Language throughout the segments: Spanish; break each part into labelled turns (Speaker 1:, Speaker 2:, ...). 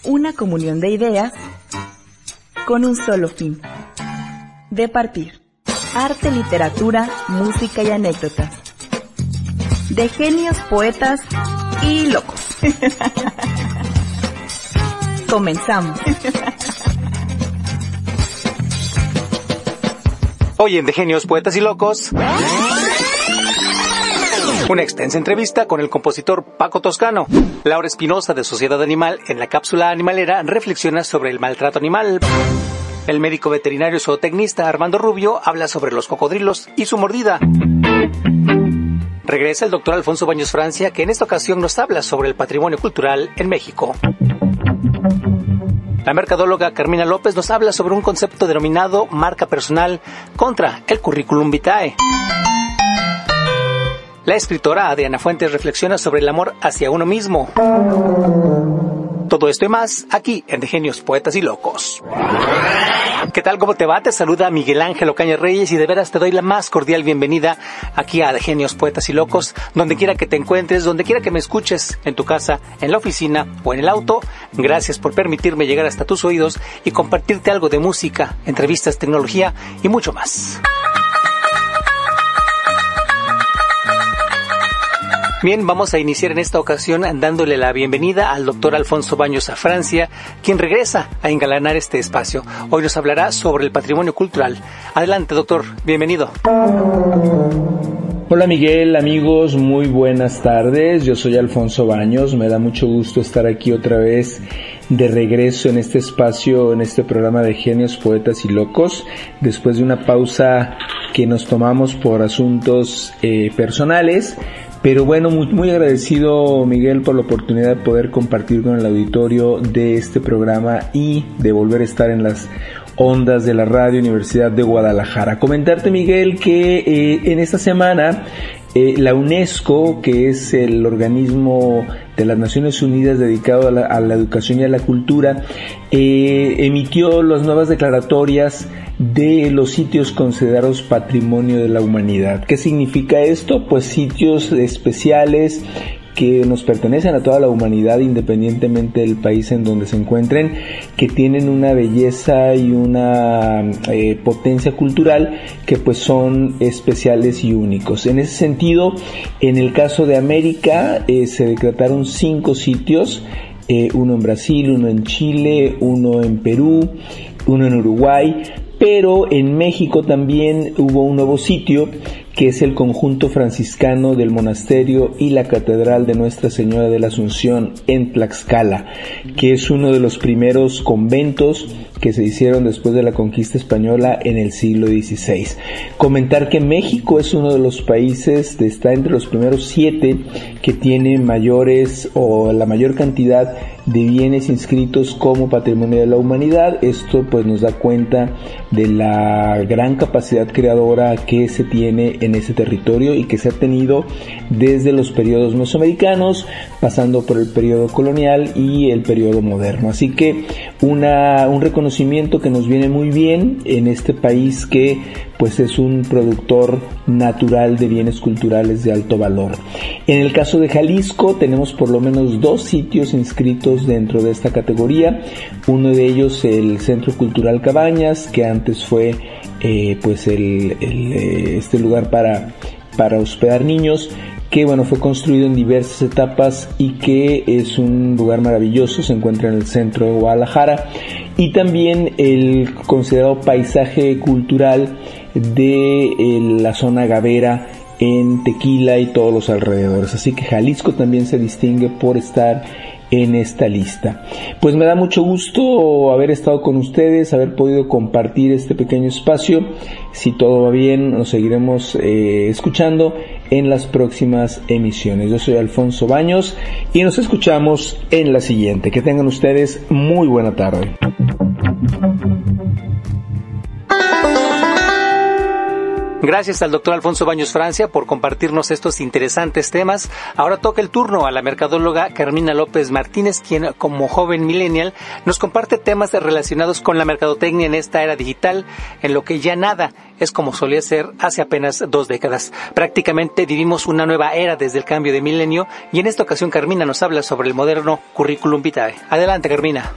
Speaker 1: una comunión de ideas con un solo fin: de partir. Arte, literatura, música y anécdotas. De genios, poetas y locos. Comenzamos.
Speaker 2: Hoy en De Genios, Poetas y Locos, una extensa entrevista con el compositor Paco Toscano. Laura Espinosa, de Sociedad Animal, en la cápsula animalera, reflexiona sobre el maltrato animal. El médico veterinario zootecnista Armando Rubio habla sobre los cocodrilos y su mordida. Regresa el doctor Alfonso Baños Francia, que en esta ocasión nos habla sobre el patrimonio cultural en México. La mercadóloga Carmina López nos habla sobre un concepto denominado marca personal contra el currículum vitae. La escritora Adriana Fuentes reflexiona sobre el amor hacia uno mismo. Todo esto y más aquí en De Genios, Poetas y Locos. ¿Qué tal? ¿Cómo te va? Te saluda Miguel Ángel Ocaña Reyes y de veras te doy la más cordial bienvenida aquí a De Genios, Poetas y Locos, donde quiera que te encuentres, donde quiera que me escuches, en tu casa, en la oficina o en el auto. Gracias por permitirme llegar hasta tus oídos y compartirte algo de música, entrevistas, tecnología y mucho más. Bien, vamos a iniciar en esta ocasión dándole la bienvenida al doctor Alfonso Baños a Francia, quien regresa a engalanar este espacio. Hoy nos hablará sobre el patrimonio cultural. Adelante, doctor, bienvenido.
Speaker 3: Hola Miguel, amigos, muy buenas tardes. Yo soy Alfonso Baños, me da mucho gusto estar aquí otra vez de regreso en este espacio, en este programa de Genios, Poetas y Locos, después de una pausa que nos tomamos por asuntos personales. Pero bueno, muy agradecido, Miguel, por la oportunidad de poder compartir con el auditorio de este programa y de volver a estar en las ondas de la Radio Universidad de Guadalajara. Comentarte, Miguel, que en esta semana la UNESCO, que es el organismo de las Naciones Unidas dedicado a la educación y a la cultura, emitió las nuevas declaratorias de los sitios considerados Patrimonio de la Humanidad. ¿Qué significa esto? Pues sitios especiales que nos pertenecen a toda la humanidad, independientemente del país en donde se encuentren, que tienen una belleza y una potencia cultural que pues son especiales y únicos. En ese sentido, en el caso de América, se decretaron 5 sitios, uno en Brasil, uno en Chile, uno en Perú, uno en Uruguay, pero en México también hubo un nuevo sitio, que es el conjunto franciscano del monasterio y la catedral de Nuestra Señora de la Asunción en Tlaxcala, que es uno de los primeros conventos que se hicieron después de la conquista española en el siglo XVI. Comentar que México es uno de los países, está entre los primeros 7 que tiene mayores o la mayor cantidad de bienes inscritos como Patrimonio de la Humanidad. Esto pues nos da cuenta de la gran capacidad creadora que se tiene en ese territorio y que se ha tenido desde los periodos mesoamericanos, pasando por el periodo colonial y el periodo moderno. Así que un reconocimiento que nos viene muy bien en este país que pues es un productor natural de bienes culturales de alto valor. En el caso de Jalisco tenemos por lo menos 2 sitios inscritos dentro de esta categoría. Uno de ellos el Centro Cultural Cabañas, que antes fue pues este lugar para hospedar niños, que bueno, fue construido en diversas etapas y que es un lugar maravilloso, se encuentra en el centro de Guadalajara, y también el considerado paisaje cultural de la zona Gavera en Tequila y todos los alrededores. Así que Jalisco también se distingue por estar en esta lista. Pues me da mucho gusto haber estado con ustedes, haber podido compartir este pequeño espacio. Si todo va bien, nos seguiremos escuchando en las próximas emisiones. Yo soy Alfonso Baños y nos escuchamos en la siguiente. Que tengan ustedes muy buena tarde.
Speaker 2: Gracias al doctor Alfonso Baños Francia por compartirnos estos interesantes temas. Ahora toca el turno a la mercadóloga Carmina López Martínez, quien como joven millennial nos comparte temas relacionados con la mercadotecnia en esta era digital, en lo que ya nada es como solía ser hace apenas 2 décadas. Prácticamente vivimos una nueva era desde el cambio de milenio y en esta ocasión Carmina nos habla sobre el moderno currículum vitae. Adelante, Carmina.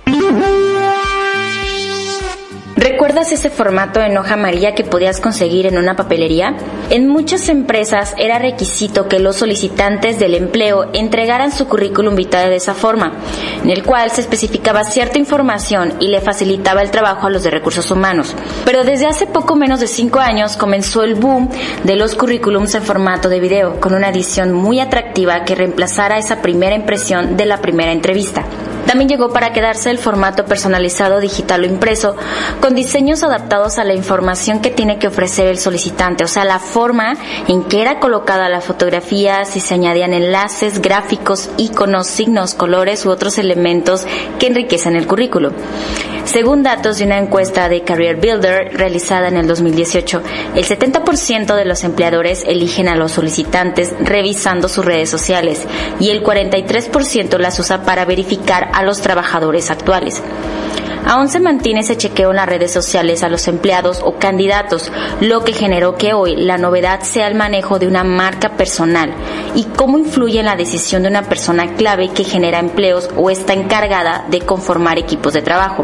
Speaker 4: ¿Recuerdas ese formato en hoja amarilla que podías conseguir en una papelería? En muchas empresas era requisito que los solicitantes del empleo entregaran su currículum vitae de esa forma, en el cual se especificaba cierta información y le facilitaba el trabajo a los de recursos humanos. Pero desde hace poco menos de 5 años comenzó el boom de los currículums en formato de video, con una edición muy atractiva que reemplazara esa primera impresión de la primera entrevista. También llegó para quedarse el formato personalizado digital o impreso, con diseños adaptados a la información que tiene que ofrecer el solicitante, o sea, la forma en que era colocada la fotografía, si se añadían enlaces, gráficos, iconos, signos, colores u otros elementos que enriquecen el currículo. Según datos de una encuesta de Career Builder realizada en el 2018, el 70% de los empleadores eligen a los solicitantes revisando sus redes sociales y el 43% las usa para verificar a los trabajadores actuales. Aún se mantiene ese chequeo en las redes sociales a los empleados o candidatos, lo que generó que hoy la novedad sea el manejo de una marca personal y cómo influye en la decisión de una persona clave que genera empleos o está encargada de conformar equipos de trabajo.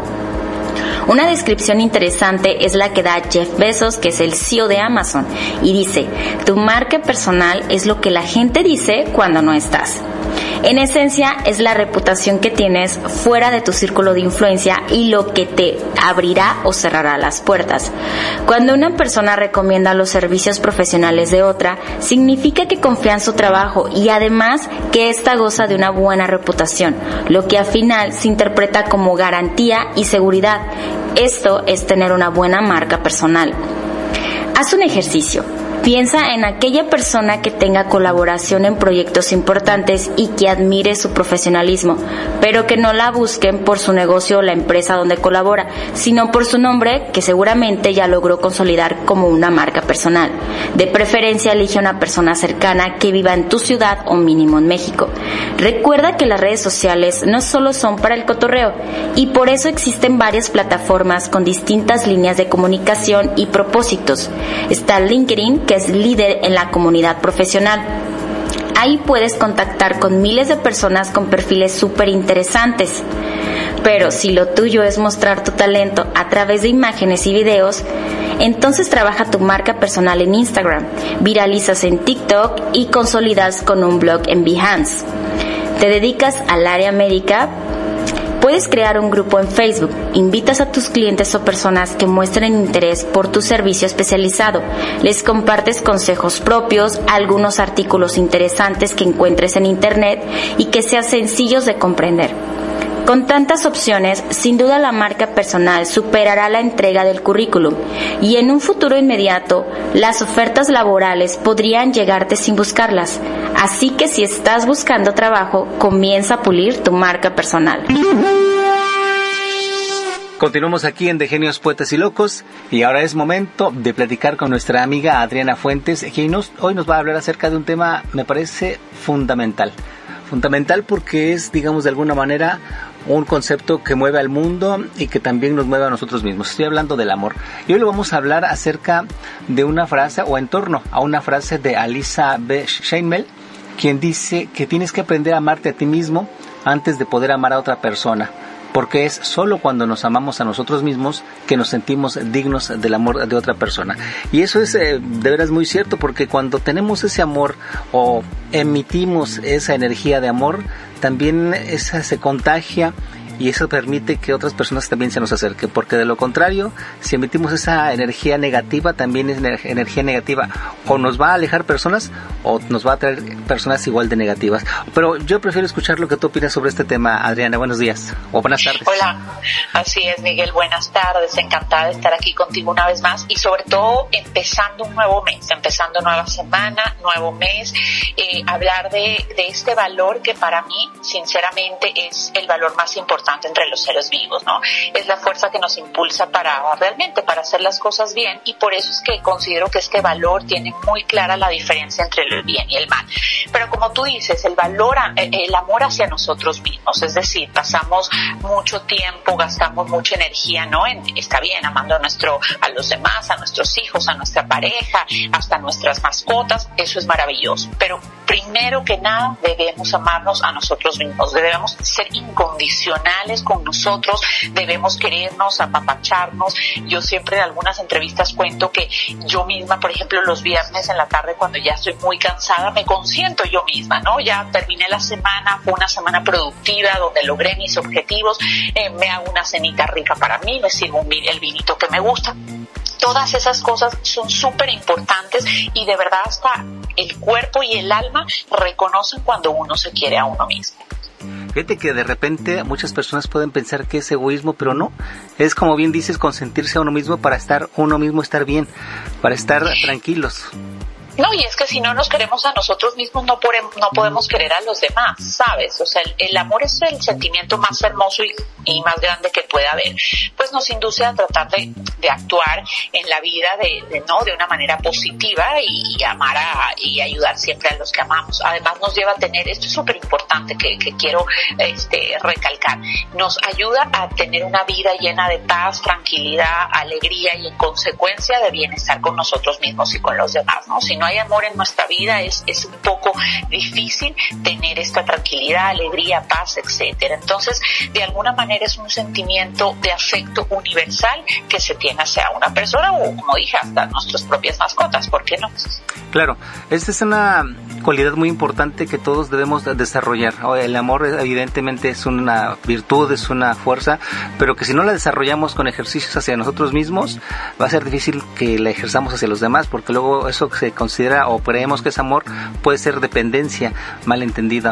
Speaker 4: Una descripción interesante es la que da Jeff Bezos, que es el CEO de Amazon, y dice: tu marca personal es lo que la gente dice cuando no estás. En esencia, es la reputación que tienes fuera de tu círculo de influencia y lo que te abrirá o cerrará las puertas. Cuando una persona recomienda los servicios profesionales de otra, significa que confía en su trabajo y además que ésta goza de una buena reputación, lo que al final se interpreta como garantía y seguridad. Esto es tener una buena marca personal. Haz un ejercicio. Piensa en aquella persona que tenga colaboración en proyectos importantes y que admire su profesionalismo, pero que no la busquen por su negocio o la empresa donde colabora, sino por su nombre, que seguramente ya logró consolidar como una marca personal. De preferencia, elige a una persona cercana que viva en tu ciudad o mínimo en México. Recuerda que las redes sociales no solo son para el cotorreo, y por eso existen varias plataformas con distintas líneas de comunicación y propósitos. Está LinkedIn, que es líder en la comunidad profesional. Ahí puedes contactar con miles de personas con perfiles súper interesantes. Pero si lo tuyo es mostrar tu talento a través de imágenes y videos, entonces trabaja tu marca personal en Instagram, viralizas en TikTok y consolidas con un blog en Behance. ¿Te dedicas al área médica? Puedes crear un grupo en Facebook, invitas a tus clientes o personas que muestren interés por tu servicio especializado, les compartes consejos propios, algunos artículos interesantes que encuentres en internet y que sean sencillos de comprender. Con tantas opciones, sin duda la marca personal superará la entrega del currículum y en un futuro inmediato, las ofertas laborales podrían llegarte sin buscarlas. Así que si estás buscando trabajo, comienza a pulir tu marca personal.
Speaker 2: Continuamos aquí en De Genios, Poetas y Locos y ahora es momento de platicar con nuestra amiga Adriana Fuentes, quien hoy nos va a hablar acerca de un tema, me parece, fundamental. Fundamental porque es, digamos, de alguna manera un concepto que mueve al mundo y que también nos mueve a nosotros mismos. Estoy hablando del amor. Y hoy le vamos a hablar acerca de una frase o en torno a una frase de Alisa B. Sheinmel, quien dice que tienes que aprender a amarte a ti mismo antes de poder amar a otra persona. Porque es solo cuando nos amamos a nosotros mismos que nos sentimos dignos del amor de otra persona. Y eso es de veras muy cierto, porque cuando tenemos ese amor o emitimos esa energía de amor, también esa se contagia y eso permite que otras personas también se nos acerquen, porque de lo contrario, si emitimos esa energía negativa, también es energía negativa, o nos va a alejar personas o nos va a traer personas igual de negativas. Pero yo prefiero escuchar lo que tú opinas sobre este tema, Adriana. Buenos días o buenas tardes.
Speaker 5: Hola, así es, Miguel, buenas tardes, encantada de estar aquí contigo una vez más y sobre todo empezando un nuevo mes, empezando nueva semana, nuevo mes, hablar de este valor que para mí sinceramente es el valor más importante entre los seres vivos, ¿no? Es la fuerza que nos impulsa para hacer las cosas bien, y por eso es que considero que este valor tiene muy clara la diferencia entre el bien y el mal. Pero como tú dices, el amor hacia nosotros mismos, es decir, pasamos mucho tiempo, gastamos mucha energía, ¿no? Está bien, amando a los demás, a nuestros hijos, a nuestra pareja, hasta nuestras mascotas, eso es maravilloso, pero primero que nada debemos amarnos a nosotros mismos, debemos ser incondicionales con nosotros, debemos querernos, apapacharnos. Yo siempre en algunas entrevistas cuento que yo misma, por ejemplo, los viernes en la tarde, cuando ya estoy muy cansada, me consiento yo misma, ¿no? Ya terminé la semana, fue una semana productiva donde logré mis objetivos, me hago una cenita rica para mí, me sirvo el vinito que me gusta. Todas esas cosas son súper importantes, y de verdad hasta el cuerpo y el alma reconocen cuando uno se quiere a uno mismo.
Speaker 2: Fíjate que de repente muchas personas pueden pensar que es egoísmo, pero no. Es, como bien dices, consentirse a uno mismo para estar bien, para estar tranquilos.
Speaker 5: No, y es que si no nos queremos a nosotros mismos, no podemos querer a los demás, ¿sabes? O sea, el amor es el sentimiento más hermoso y más grande que pueda haber. Pues nos induce a tratar de actuar en la vida de una manera positiva y amar y ayudar siempre a los que amamos. Además nos lleva a tener, esto es súper importante que quiero recalcar, nos ayuda a tener una vida llena de paz, tranquilidad, alegría y en consecuencia de bienestar con nosotros mismos y con los demás, ¿no? Si no hay amor en nuestra vida es un poco difícil tener esta tranquilidad, alegría, paz, etcétera. Entonces, de alguna manera es un sentimiento de afecto universal que se tiene hacia una persona o, como dije, hasta nuestras propias mascotas, ¿por qué no?
Speaker 2: Claro, esta es una cualidad muy importante que todos debemos desarrollar. El amor evidentemente es una virtud, es una fuerza, pero que si no la desarrollamos con ejercicios hacia nosotros mismos, va a ser difícil que la ejerzamos hacia los demás, porque luego eso que se considera o creemos que es amor puede ser dependencia, malentendida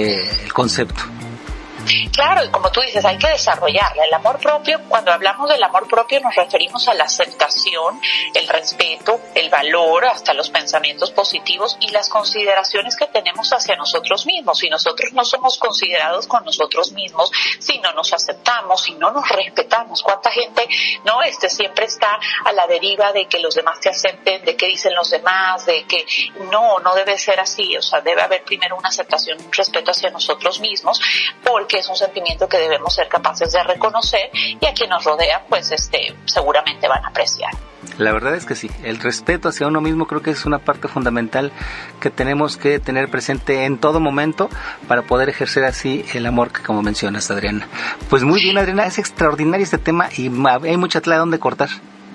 Speaker 2: el concepto.
Speaker 5: Claro, y como tú dices, hay que desarrollarla. El amor propio, cuando hablamos del amor propio nos referimos a la aceptación, el respeto, el valor, hasta los pensamientos positivos y las consideraciones que tenemos hacia nosotros mismos. Si nosotros no somos considerados con nosotros mismos, si no nos aceptamos, si no nos respetamos, ¿cuánta gente siempre está a la deriva de que los demás te acepten, de qué dicen los demás, de que no debe ser así? O sea, debe haber primero una aceptación, un respeto hacia nosotros mismos, porque es un sentimiento que debemos ser capaces de reconocer, y a quien nos rodea pues seguramente van a apreciar.
Speaker 2: La verdad es que sí, el respeto hacia uno mismo creo que es una parte fundamental que tenemos que tener presente en todo momento para poder ejercer así el amor que, como mencionas, Adriana. Pues muy bien, Adriana, es extraordinario este tema y hay mucha tela donde cortar.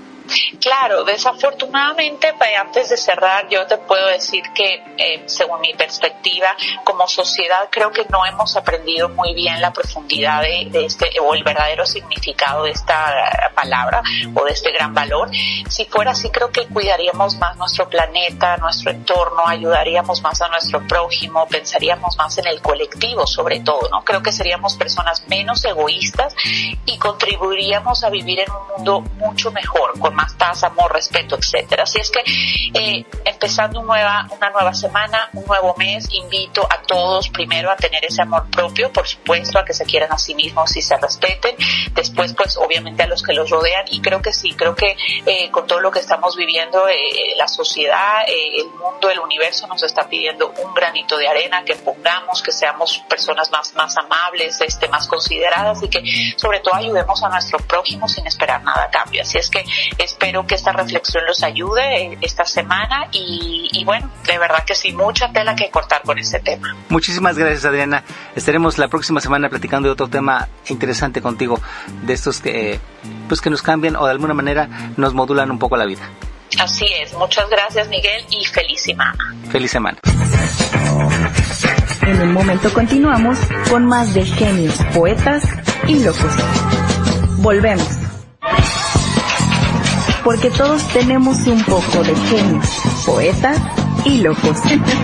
Speaker 5: Claro, desafortunadamente, antes de cerrar, yo te puedo decir que, según mi perspectiva, como sociedad, creo que no hemos aprendido muy bien la profundidad de o el verdadero significado de esta palabra o de este gran valor. Si fuera así, creo que cuidaríamos más nuestro planeta, nuestro entorno, ayudaríamos más a nuestro prójimo, pensaríamos más en el colectivo, sobre todo, ¿no? Creo que seríamos personas menos egoístas y contribuiríamos a vivir en un mundo mucho mejor, con más paz, amor, respeto, etcétera. Así es que empezando una nueva semana, un nuevo mes, invito a todos primero a tener ese amor propio, por supuesto, a que se quieran a sí mismos y se respeten, después pues obviamente a los que los rodean, y creo que con todo lo que estamos viviendo, la sociedad, el mundo, el universo nos está pidiendo un granito de arena, que pongamos, que seamos personas más amables, más consideradas, y que sobre todo ayudemos a nuestro prójimo sin esperar nada a cambio. Así es que espero que esta reflexión los ayude esta semana y bueno, de verdad que sí, mucha tela que cortar con este tema.
Speaker 2: Muchísimas gracias, Adriana. Estaremos la próxima semana platicando de otro tema interesante contigo, de estos que nos cambian o de alguna manera nos modulan un poco la vida.
Speaker 5: Así es, muchas gracias, Miguel, y feliz semana.
Speaker 2: Feliz semana.
Speaker 1: En un momento continuamos con más de Genios, Poetas y Locos. Volvemos. Porque todos tenemos un poco de genios, poetas y locos.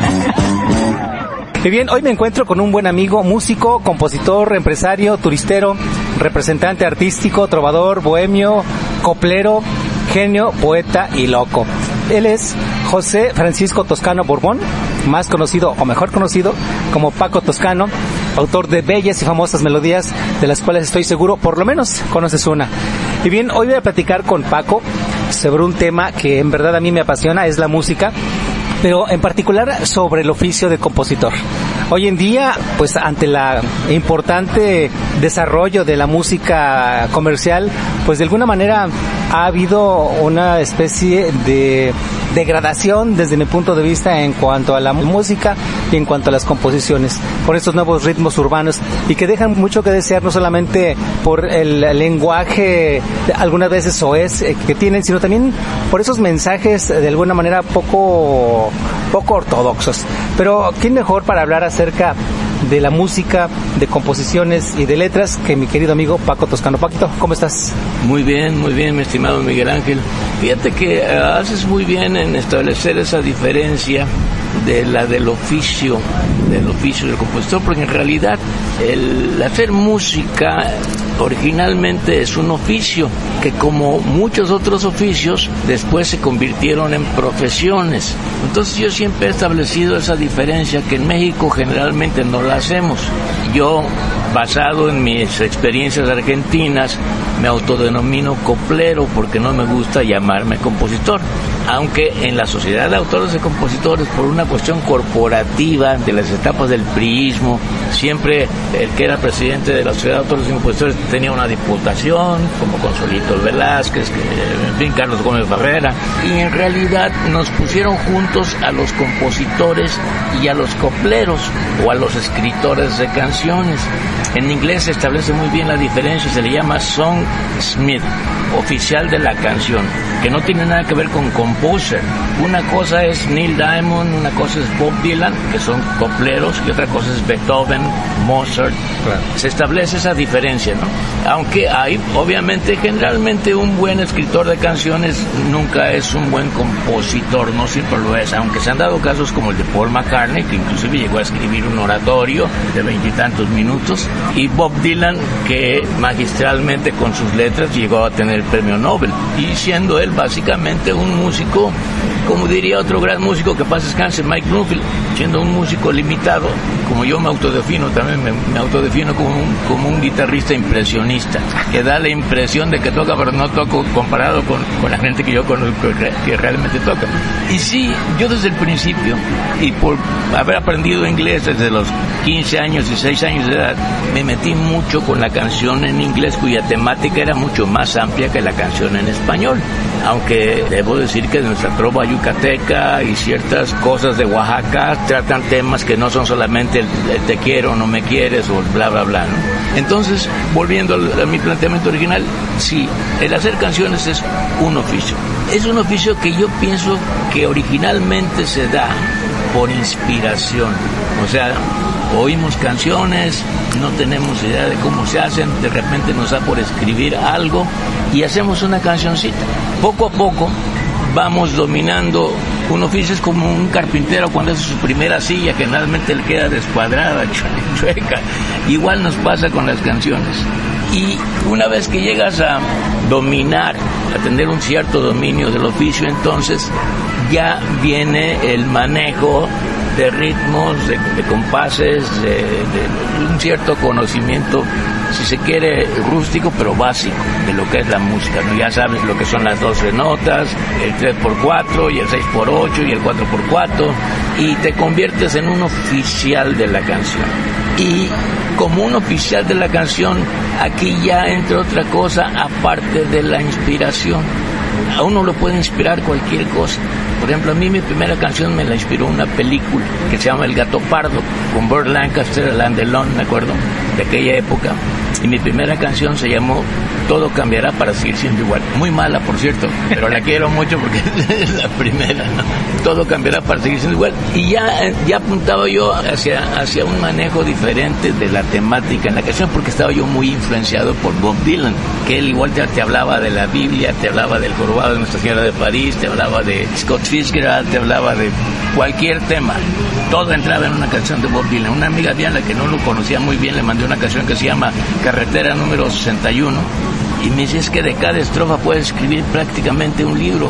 Speaker 2: Muy bien, hoy me encuentro con un buen amigo, músico, compositor, empresario, turistero, representante artístico, trovador, bohemio, coplero, genio, poeta y loco. Él es José Francisco Toscano Borbón, más conocido o mejor conocido como Paco Toscano. autor de bellas y famosas melodías, de las cuales estoy seguro, por lo menos, conoces una. Y bien, hoy voy a platicar con Paco sobre un tema que en verdad a mí me apasiona, es la música, pero en particular sobre el oficio de compositor. Hoy en día, pues ante la importante desarrollo de la música comercial, pues de alguna manera ha habido una especie de degradación desde mi punto de vista en cuanto a la música y en cuanto a las composiciones, por estos nuevos ritmos urbanos y que dejan mucho que desear, no solamente por el lenguaje algunas veces soez que tienen, sino también por esos mensajes de alguna manera poco ortodoxos. Pero ¿quién mejor para hablar acerca de la música, de composiciones y de letras que mi querido amigo Paco Toscano? Paquito, ¿cómo estás?
Speaker 6: Muy bien, mi estimado Miguel Ángel. Fíjate que haces muy bien en establecer esa diferencia del oficio del compositor, porque en realidad el hacer música originalmente es un oficio que, como muchos otros oficios, después se convirtieron en profesiones. Entonces yo siempre he establecido esa diferencia que en México generalmente no la hacemos. Yo, basado en mis experiencias argentinas, me autodenomino coplero porque no me gusta llamarme compositor. Aunque en la Sociedad de Autores y Compositores, por una cuestión corporativa de las etapas del priismo, siempre el que era presidente de la Sociedad de Autores y Compositores tenía una diputación, como Consuelito Velázquez, en fin, Carlos Gómez Barrera, y en realidad nos pusieron juntos a los compositores y a los copleros, o a los escritores de canciones. En inglés se establece muy bien la diferencia, se le llama songsmith, oficial de la canción, que no tiene nada que ver con composer. Una cosa es Neil Diamond, una cosa es Bob Dylan, que son copleros, y otra cosa es Beethoven, Mozart. Claro. Se establece esa diferencia, ¿no? Aunque hay, obviamente, generalmente un buen escritor de canciones nunca es un buen compositor, no siempre lo es, aunque se han dado casos como el de Paul McCartney, que inclusive llegó a escribir un oratorio de 20 y tantos minutos, y Bob Dylan, que magistralmente con sus letras llegó a tener el premio Nobel, y siendo él básicamente un músico, como diría otro gran músico que pasa descanse, Mike Bloomfield, siendo un músico limitado, como yo me autodefino, también me autodefino como un guitarrista impresionista, que da la impresión de que toca, pero no toco comparado con la gente que yo conozco que realmente toca. Y sí, yo desde el principio, y por haber aprendido inglés desde los 15 años y 6 años de edad, me metí mucho con la canción en inglés, cuya temática era mucho más amplia que la canción en español, aunque debo decir que nuestra trova yucateca y ciertas cosas de Oaxaca tratan temas que no son solamente el te quiero, no me quieres o el bla bla bla, ¿no? Entonces, volviendo a mi planteamiento original, sí, el hacer canciones es un oficio. Es un oficio que yo pienso que originalmente se da por inspiración. O sea, oímos canciones, no tenemos idea de cómo se hacen, de repente nos da por escribir algo y hacemos una cancioncita. Poco a poco vamos dominando un oficio. Es como un carpintero cuando hace su primera silla, que generalmente le queda descuadrada, chueca. Igual nos pasa con las canciones. Y una vez que llegas a dominar, a tener un cierto dominio del oficio, entonces ya viene el manejo de ritmos, de compases, de un cierto conocimiento, si se quiere, rústico, pero básico, de lo que es la música, ¿no? Ya sabes lo que son las 12 notas, el 3x4 y el 6x8 y el 4x4, y te conviertes en un oficial de la canción. Y como un oficial de la canción, aquí ya entra otra cosa aparte de la inspiración. A uno lo puede inspirar cualquier cosa. Por ejemplo, a mí mi primera canción me la inspiró una película que se llama El Gato Pardo, con Burt Lancaster, Alain Delon, me acuerdo, de aquella época. Y mi primera canción se llamó Todo cambiará para seguir siendo igual. Muy mala, por cierto, pero la quiero mucho porque es la primera, ¿no? Todo cambiará para seguir siendo igual. Y ya apuntaba yo hacia un manejo diferente de la temática en la canción, porque estaba yo muy influenciado por Bob Dylan, que él igual te hablaba de la Biblia, te hablaba del jorobado de Nuestra Señora de París, te hablaba de Scott Fitzgerald, te hablaba de cualquier tema. Todo entraba en una canción de Bob Dylan. Una amiga Diana, que no lo conocía muy bien, le mandé una canción que se llama Carretera número 61, y me dice, es que de cada estrofa puedes escribir prácticamente un libro.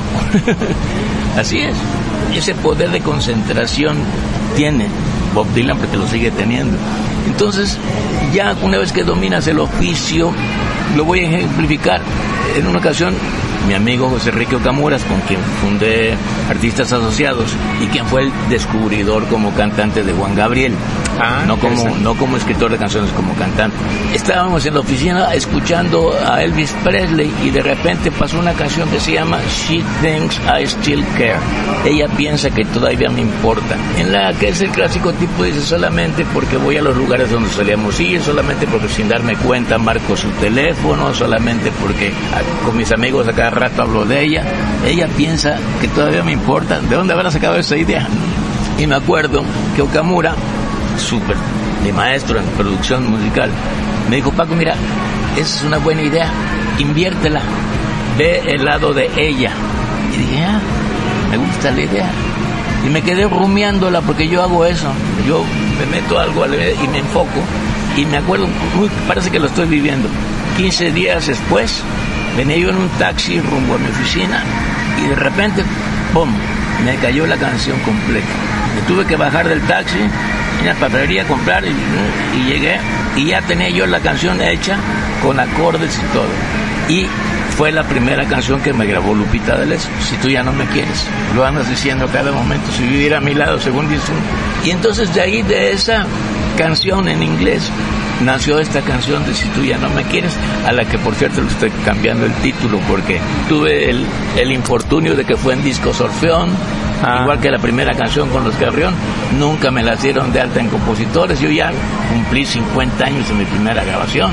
Speaker 6: Así es. Ese poder de concentración tiene Bob Dylan, porque lo sigue teniendo. Entonces, ya una vez que dominas el oficio, lo voy a ejemplificar. En una ocasión, mi amigo José Enrique Okamura, con quien fundé Artistas Asociados y quien fue el descubridor como cantante de Juan Gabriel, no como escritor de canciones, como cantante. Estábamos en la oficina escuchando a Elvis Presley y de repente pasó una canción que se llama She Thinks I Still Care. Ella piensa que todavía me importa. En la que es el clásico tipo, dice, solamente porque voy a los lugares donde solíamos ir, solamente porque sin darme cuenta marco su teléfono, solamente porque con mis amigos acá rato hablo de ella. Ella piensa que todavía me importa. ¿De dónde habrá sacado esa idea? Y me acuerdo que Okamura, súper, mi maestro en producción musical, me dijo: Paco, mira, esa es una buena idea, inviértela, ve el lado de ella. Y dije, me gusta la idea. Y me quedé rumiándola, porque yo hago eso, yo me meto algo y me enfoco, y me acuerdo, parece que lo estoy viviendo. 15 días después, venía yo en un taxi rumbo a mi oficina y de repente, ¡pum!, me cayó la canción completa. Me tuve que bajar del taxi, en la papelería a comprar y llegué y ya tenía yo la canción hecha con acordes y todo. Y fue la primera canción que me grabó Lupita D'Alessio, Si tú ya no me quieres. Lo andas diciendo a cada momento, si viviera a mi lado, según dice. Y entonces de ahí, de esa canción en inglés, nació esta canción de Si tú ya no me quieres, a la que por cierto le estoy cambiando el título porque tuve el infortunio de que fue en Discos Orfeón, igual que la primera canción con Los Carrión. Nunca me la dieron de alta en compositores. Yo ya cumplí 50 años de mi primera grabación,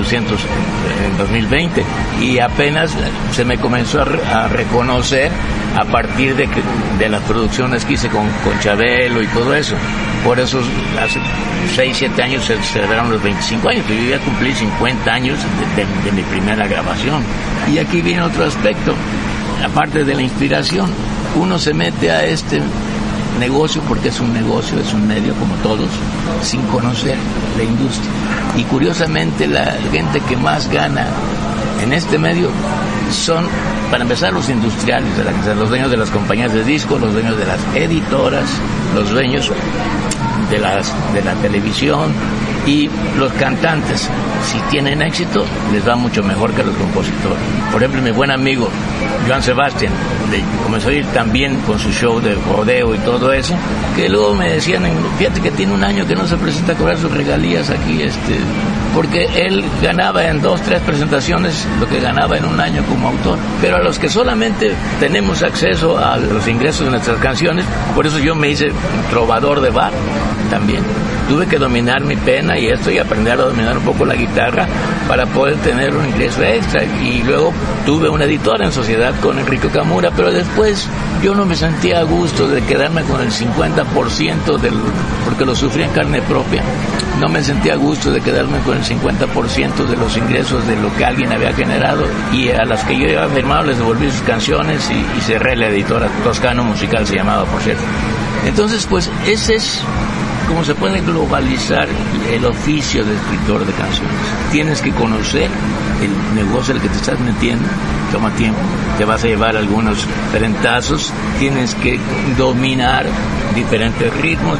Speaker 6: en 2020, y apenas se me comenzó a reconocer a partir de las producciones que hice con Chabelo y todo eso. Por eso hace 6-7 años se celebraron los 25 años, pero yo ya cumplí 50 años de mi primera grabación. Y aquí viene otro aspecto, aparte de la inspiración. Uno se mete a este negocio porque es un negocio, es un medio como todos, sin conocer la industria. Y curiosamente la gente que más gana en este medio son, para empezar, los industriales, los dueños de las compañías de discos, los dueños de las editoras, los dueños de la televisión, y los cantantes, si tienen éxito, les va mucho mejor que los compositores. Por ejemplo, mi buen amigo Joan Sebastián comenzó a ir también con su show de rodeo y todo eso, que luego me decían, fíjate que tiene un año que no se presenta a cobrar sus regalías aquí, porque él ganaba en 2-3 presentaciones lo que ganaba en un año como autor. Pero a los que solamente tenemos acceso a los ingresos de nuestras canciones, por eso yo me hice trovador de bar también. Tuve que dominar mi pena y aprender a dominar un poco la guitarra para poder tener un ingreso extra. Y luego tuve una editora en sociedad con Enrique Okamura, pero después yo no me sentía a gusto de quedarme con el 50% porque lo sufrí en carne propia. No me sentía a gusto de quedarme con el 50% de los ingresos de lo que alguien había generado, y a las que yo había firmado les devolví sus canciones y cerré la editora. Toscano Musical se llamaba, por cierto. Entonces, pues ese es como se puede globalizar el oficio de escritor de canciones. Tienes que conocer el negocio en el que te estás metiendo, toma tiempo, te vas a llevar algunos frentazos, tienes que dominar diferentes ritmos,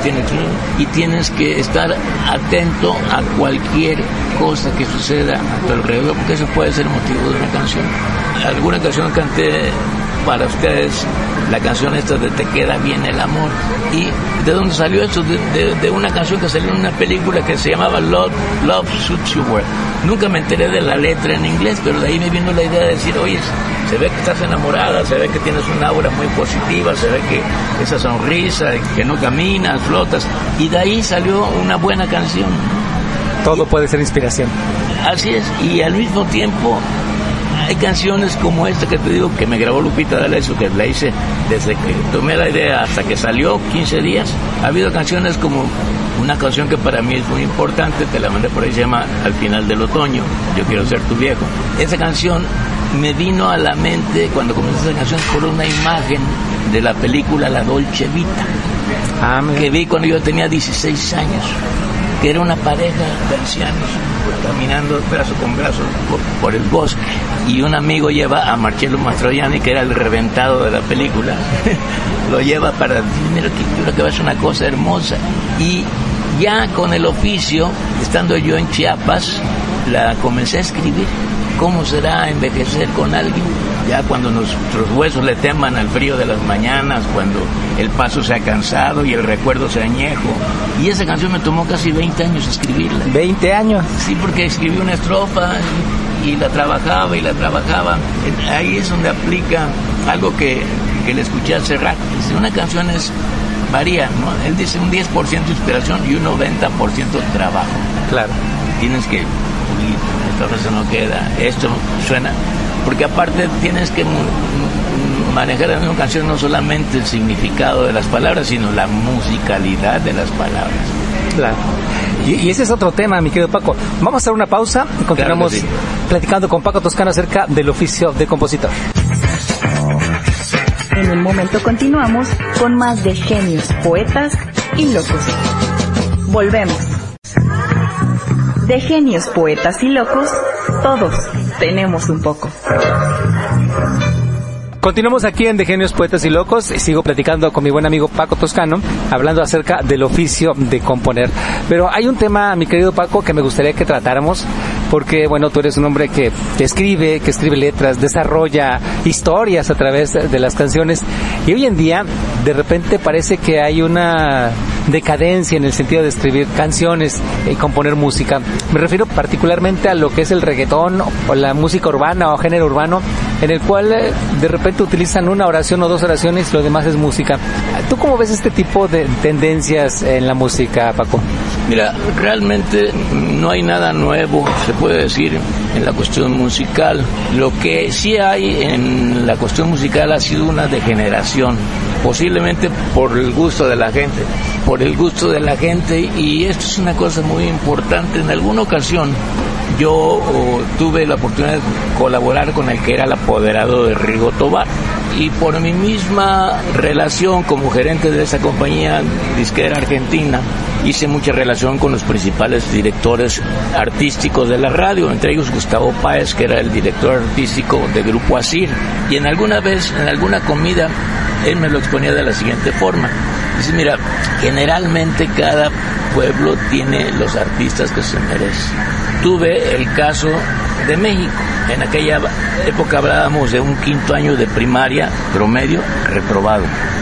Speaker 6: tienes que estar atento a cualquier cosa que suceda a tu alrededor, porque eso puede ser motivo de una canción. Alguna canción canté para ustedes, la canción esta de Te queda bien el amor. ¿Y de dónde salió eso? De una canción que salió en una película que se llamaba Love Suits You Well. Nunca me enteré de la letra en inglés, pero de ahí me vino la idea de decir, oye, se ve que estás enamorada, se ve que tienes una aura muy positiva, se ve que esa sonrisa, que no caminas, flotas, y de ahí salió una buena canción.
Speaker 2: Todo puede ser inspiración.
Speaker 6: Así es, y al mismo tiempo hay canciones como esta que te digo que me grabó Lupita D'Alessio, que la hice desde que tomé la idea hasta que salió, 15 días. Ha habido canciones como una canción que para mí es muy importante, te la mandé por ahí, se llama Al final del otoño, Yo quiero ser tu viejo. Esa canción me vino a la mente cuando comencé esa canción por una imagen de la película La Dolce Vita, que vi cuando yo tenía 16 años, que era una pareja de ancianos caminando brazo con brazo por el bosque, y un amigo lleva a Marcello Mastroianni, que era el reventado de la película, lo lleva para decir, mira que va a ser una cosa hermosa, y Ya con el oficio, estando yo en Chiapas, la comencé a escribir. ¿Cómo será envejecer con alguien? Ya cuando nuestros huesos le teman al frío de las mañanas, cuando el paso se ha cansado y el recuerdo se añejo. Y esa canción me tomó casi 20 años escribirla.
Speaker 2: ¿20 años?
Speaker 6: Sí, porque escribí una estrofa y la trabajaba. Ahí es donde aplica algo que le escuché hace rato. Una canción varía, ¿no? Él dice un 10% inspiración y un 90% trabajo.
Speaker 2: Claro.
Speaker 6: Tienes que pulir, esta frase no queda, esto suena, porque aparte tienes que manejar en una canción no solamente el significado de las palabras, sino la musicalidad de las palabras.
Speaker 2: Claro. Y ese es otro tema, mi querido Paco. Vamos a hacer una pausa y continuamos platicando con Paco Toscano acerca del oficio de compositor.
Speaker 1: En un momento continuamos con más de Genios, Poetas y Locos. Volvemos. De genios, poetas y locos, todos tenemos un poco.
Speaker 2: Continuamos aquí en De Genios, Poetas y Locos y sigo platicando con mi buen amigo Paco Toscano, hablando acerca del oficio de componer. Pero hay un tema, mi querido Paco, que me gustaría que tratáramos, porque, bueno, tú eres un hombre que escribe letras, desarrolla historias a través de las canciones, y hoy en día, de repente parece que hay una decadencia en el sentido de escribir canciones y componer música. Me refiero particularmente a lo que es el reggaetón o la música urbana o género urbano, en el cual de repente utilizan una oración o dos oraciones y lo demás es música. ¿Tú cómo ves este tipo de tendencias en la música, Paco?
Speaker 6: Mira, realmente no hay nada nuevo, se puede decir, en la cuestión musical. Lo que sí hay en la cuestión musical ha sido una degeneración, posiblemente por el gusto de la gente, y esto es una cosa muy importante. En alguna ocasión yo tuve la oportunidad de colaborar con el que era el apoderado de Rigo Tobar, y por mi misma relación como gerente de esa compañía disquera argentina, hice mucha relación con los principales directores artísticos de la radio, entre ellos Gustavo Páez, que era el director artístico de Grupo Asir, y en alguna comida él me lo exponía de la siguiente forma. Dice, mira, generalmente cada pueblo tiene los artistas que se merece. Tuve el caso de México. En aquella época hablábamos de un 5º año de primaria promedio reprobado,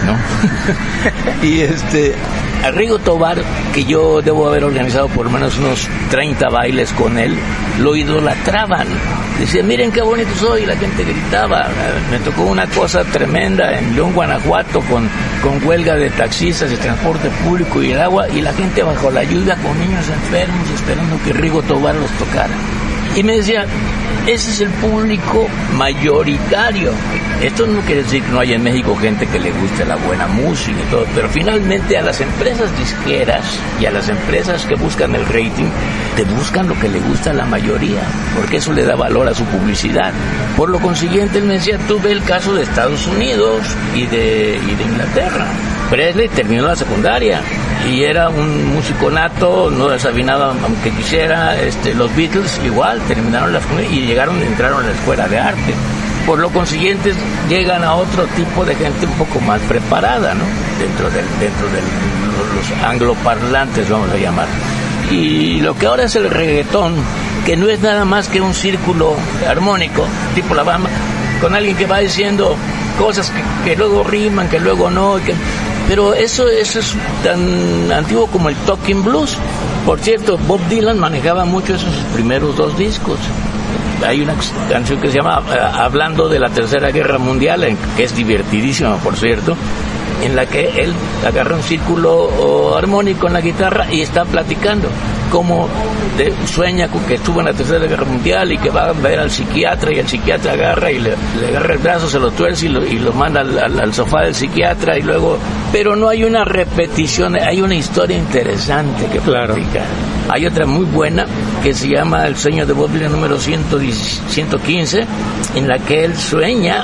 Speaker 6: ¿no? Y a Rigo Tobar, que yo debo haber organizado por lo menos unos 30 bailes con él, lo idolatraban. Decía, miren qué bonito soy, y la gente gritaba. Me tocó una cosa tremenda en León, Guanajuato, con huelga de taxistas y transporte público y el agua, y la gente bajo la lluvia con niños enfermos esperando que Rigo Tobar los tocara. Y me decía, ese es el público mayoritario. Esto no quiere decir que no haya en México gente que le guste la buena música y todo, pero finalmente a las empresas disqueras y a las empresas que buscan el rating, te buscan lo que le gusta a la mayoría, porque eso le da valor a su publicidad. Por lo consiguiente, él me decía, tú ve el caso de Estados Unidos y de Inglaterra. Presley terminó la secundaria y era un músico nato, no desafinaba aunque quisiera. Los Beatles igual terminaron la secundaria y entraron a la escuela de arte. Por lo consiguiente llegan a otro tipo de gente un poco más preparada, ¿no? Dentro de los angloparlantes, vamos a llamar. Y lo que ahora es el reggaetón, que no es nada más que un círculo armónico, tipo la bamba, con alguien que va diciendo cosas que luego riman, que luego no, pero eso es tan antiguo como el talking blues. Por cierto, Bob Dylan manejaba mucho esos primeros 2 discos. Hay una canción que se llama Hablando de la Tercera Guerra Mundial, que es divertidísima, por cierto, en la que él agarra un círculo armónico en la guitarra y está platicando cómo sueña con que estuvo en la Tercera Guerra Mundial y que va a ver al psiquiatra, y el psiquiatra agarra y le agarra el brazo, se lo tuerce y lo manda al sofá del psiquiatra, y luego... Pero no hay una repetición, hay una historia interesante que platicar. Hay otra muy buena que se llama El sueño de Bob Dylan número 115, en la que él sueña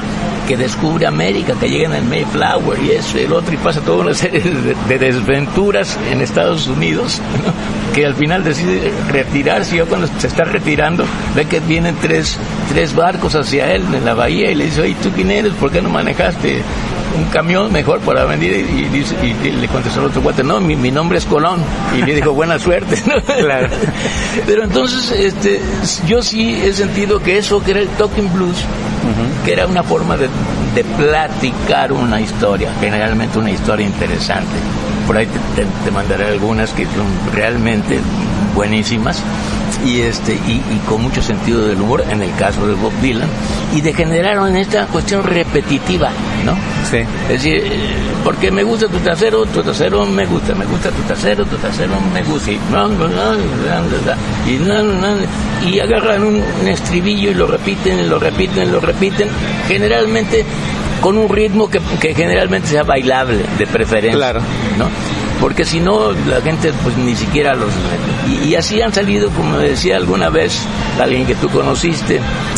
Speaker 6: que descubre América, que llegan al Mayflower y eso y el otro, y pasa toda una serie de desventuras en Estados Unidos, ¿no? Que al final decide retirarse. Y yo, cuando se está retirando, ve que vienen tres barcos hacia él en la bahía y le dice: oye, ¿tú quién eres? ¿Por qué no manejaste un camión mejor para venir? Y le contestó el otro cuate: no, mi nombre es Colón. Y le dijo: buena suerte, ¿no? Claro. Pero entonces yo sí he sentido que eso, que era el talking blues, que era una forma de platicar una historia, generalmente una historia interesante. Por ahí te mandaré algunas que son realmente buenísimas y con mucho sentido del humor, en el caso de Bob Dylan, y degeneraron en esta cuestión repetitiva, ¿no? Sí. Es decir, porque me gusta tu trasero me gusta tu trasero me gusta, y agarran un estribillo y lo repiten, generalmente con un ritmo que generalmente sea bailable, de preferencia, claro, ¿no? Porque si no, la gente pues ni siquiera los... Y así han salido, como decía alguna vez alguien que tú conociste,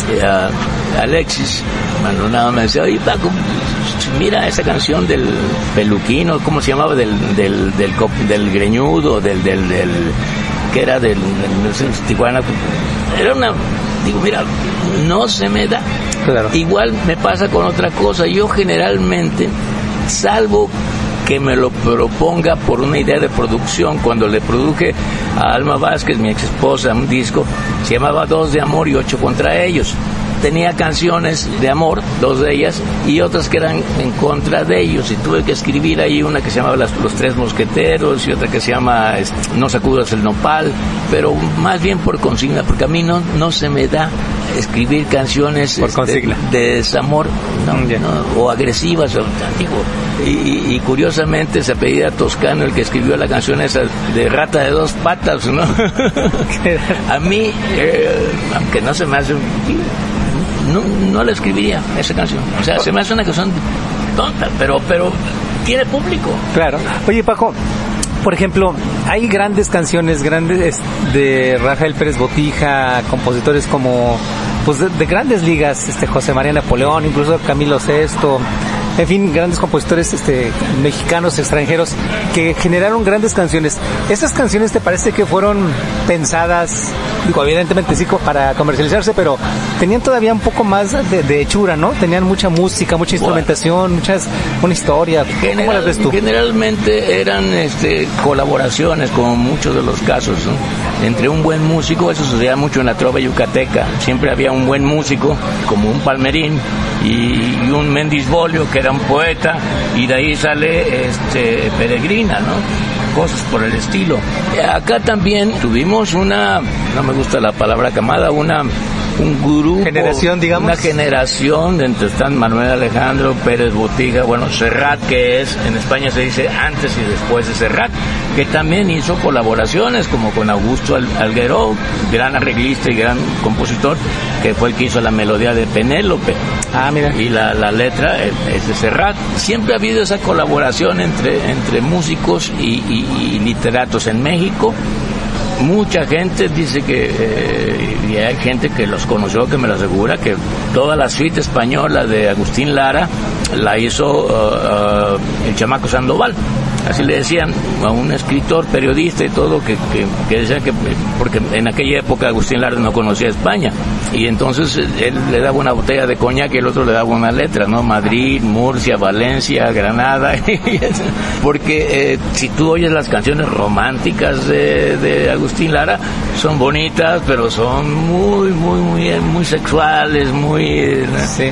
Speaker 6: Alexis Maldonado, me decía: oye, Paco, mira esa canción del peluquino, ¿cómo se llamaba? Del greñudo, que era del Tijuana. Era una... Digo, mira, no se me da. Claro. Igual me pasa con otra cosa. Yo generalmente, salvo que me lo proponga por una idea de producción, cuando le produje a Alma Vázquez, mi ex esposa, un disco, se llamaba 2 de amor y 8 contra ellos. Tenía canciones de amor, 2 de ellas, y otras que eran en contra de ellos, y tuve que escribir ahí una que se llamaba Los Tres Mosqueteros y otra que se llama No sacudas el nopal, pero más bien por consigna, porque a mí no se me da escribir canciones de desamor, ¿no? O agresivas, digo, y curiosamente se apellida Toscano el que escribió la canción esa de Rata de 2 patas, ¿no? A mí, aunque no se me hace... No la escribiría, esa canción. O sea, se me hace una canción tonta, pero tiene público.
Speaker 2: Claro. Oye, Paco, por ejemplo, hay grandes canciones, de Rafael Pérez Botija, compositores como, pues, de grandes ligas, José María Napoleón, incluso Camilo Sesto, en fin, grandes compositores mexicanos, extranjeros, que generaron grandes canciones. ¿Esas canciones te parece que fueron pensadas, digo, evidentemente sí, para comercializarse, pero tenían todavía un poco más de hechura, ¿no? Tenían mucha música, mucha instrumentación, una historia. ¿Cómo las ves tú?
Speaker 6: Generalmente eran colaboraciones, como muchos de los casos, ¿no? Entre un buen músico, eso sucedía mucho en la trova yucateca. Siempre había un buen músico, como un Palmerín, y un Méndez Bolio, que era un poeta, y de ahí sale Peregrina, ¿no? Cosas por el estilo. Acá también tuvimos no me gusta la palabra camada, un grupo,
Speaker 2: generación, digamos,
Speaker 6: una generación, entre están Manuel Alejandro, Pérez Botija, bueno, Serrat, que en España se dice antes y después de Serrat, que también hizo colaboraciones, como con Augusto Algueró, gran arreglista y gran compositor, que fue el que hizo la melodía de Penélope.
Speaker 2: Ah, mira.
Speaker 6: Y la letra es de Serrat. Siempre ha habido esa colaboración entre músicos y literatos en México. Mucha gente dice y hay gente que los conoció, que me lo asegura, que toda la suite española de Agustín Lara la hizo el Chamaco Sandoval. Así le decían a un escritor, periodista y todo, que decía que, porque en aquella época Agustín Lara no conocía España, y entonces él le daba una botella de coñac y el otro le daba una letra, ¿no? Madrid, Murcia, Valencia, Granada, porque si tú oyes las canciones románticas de Agustín Lara, son bonitas, pero son muy sexuales,
Speaker 2: sí.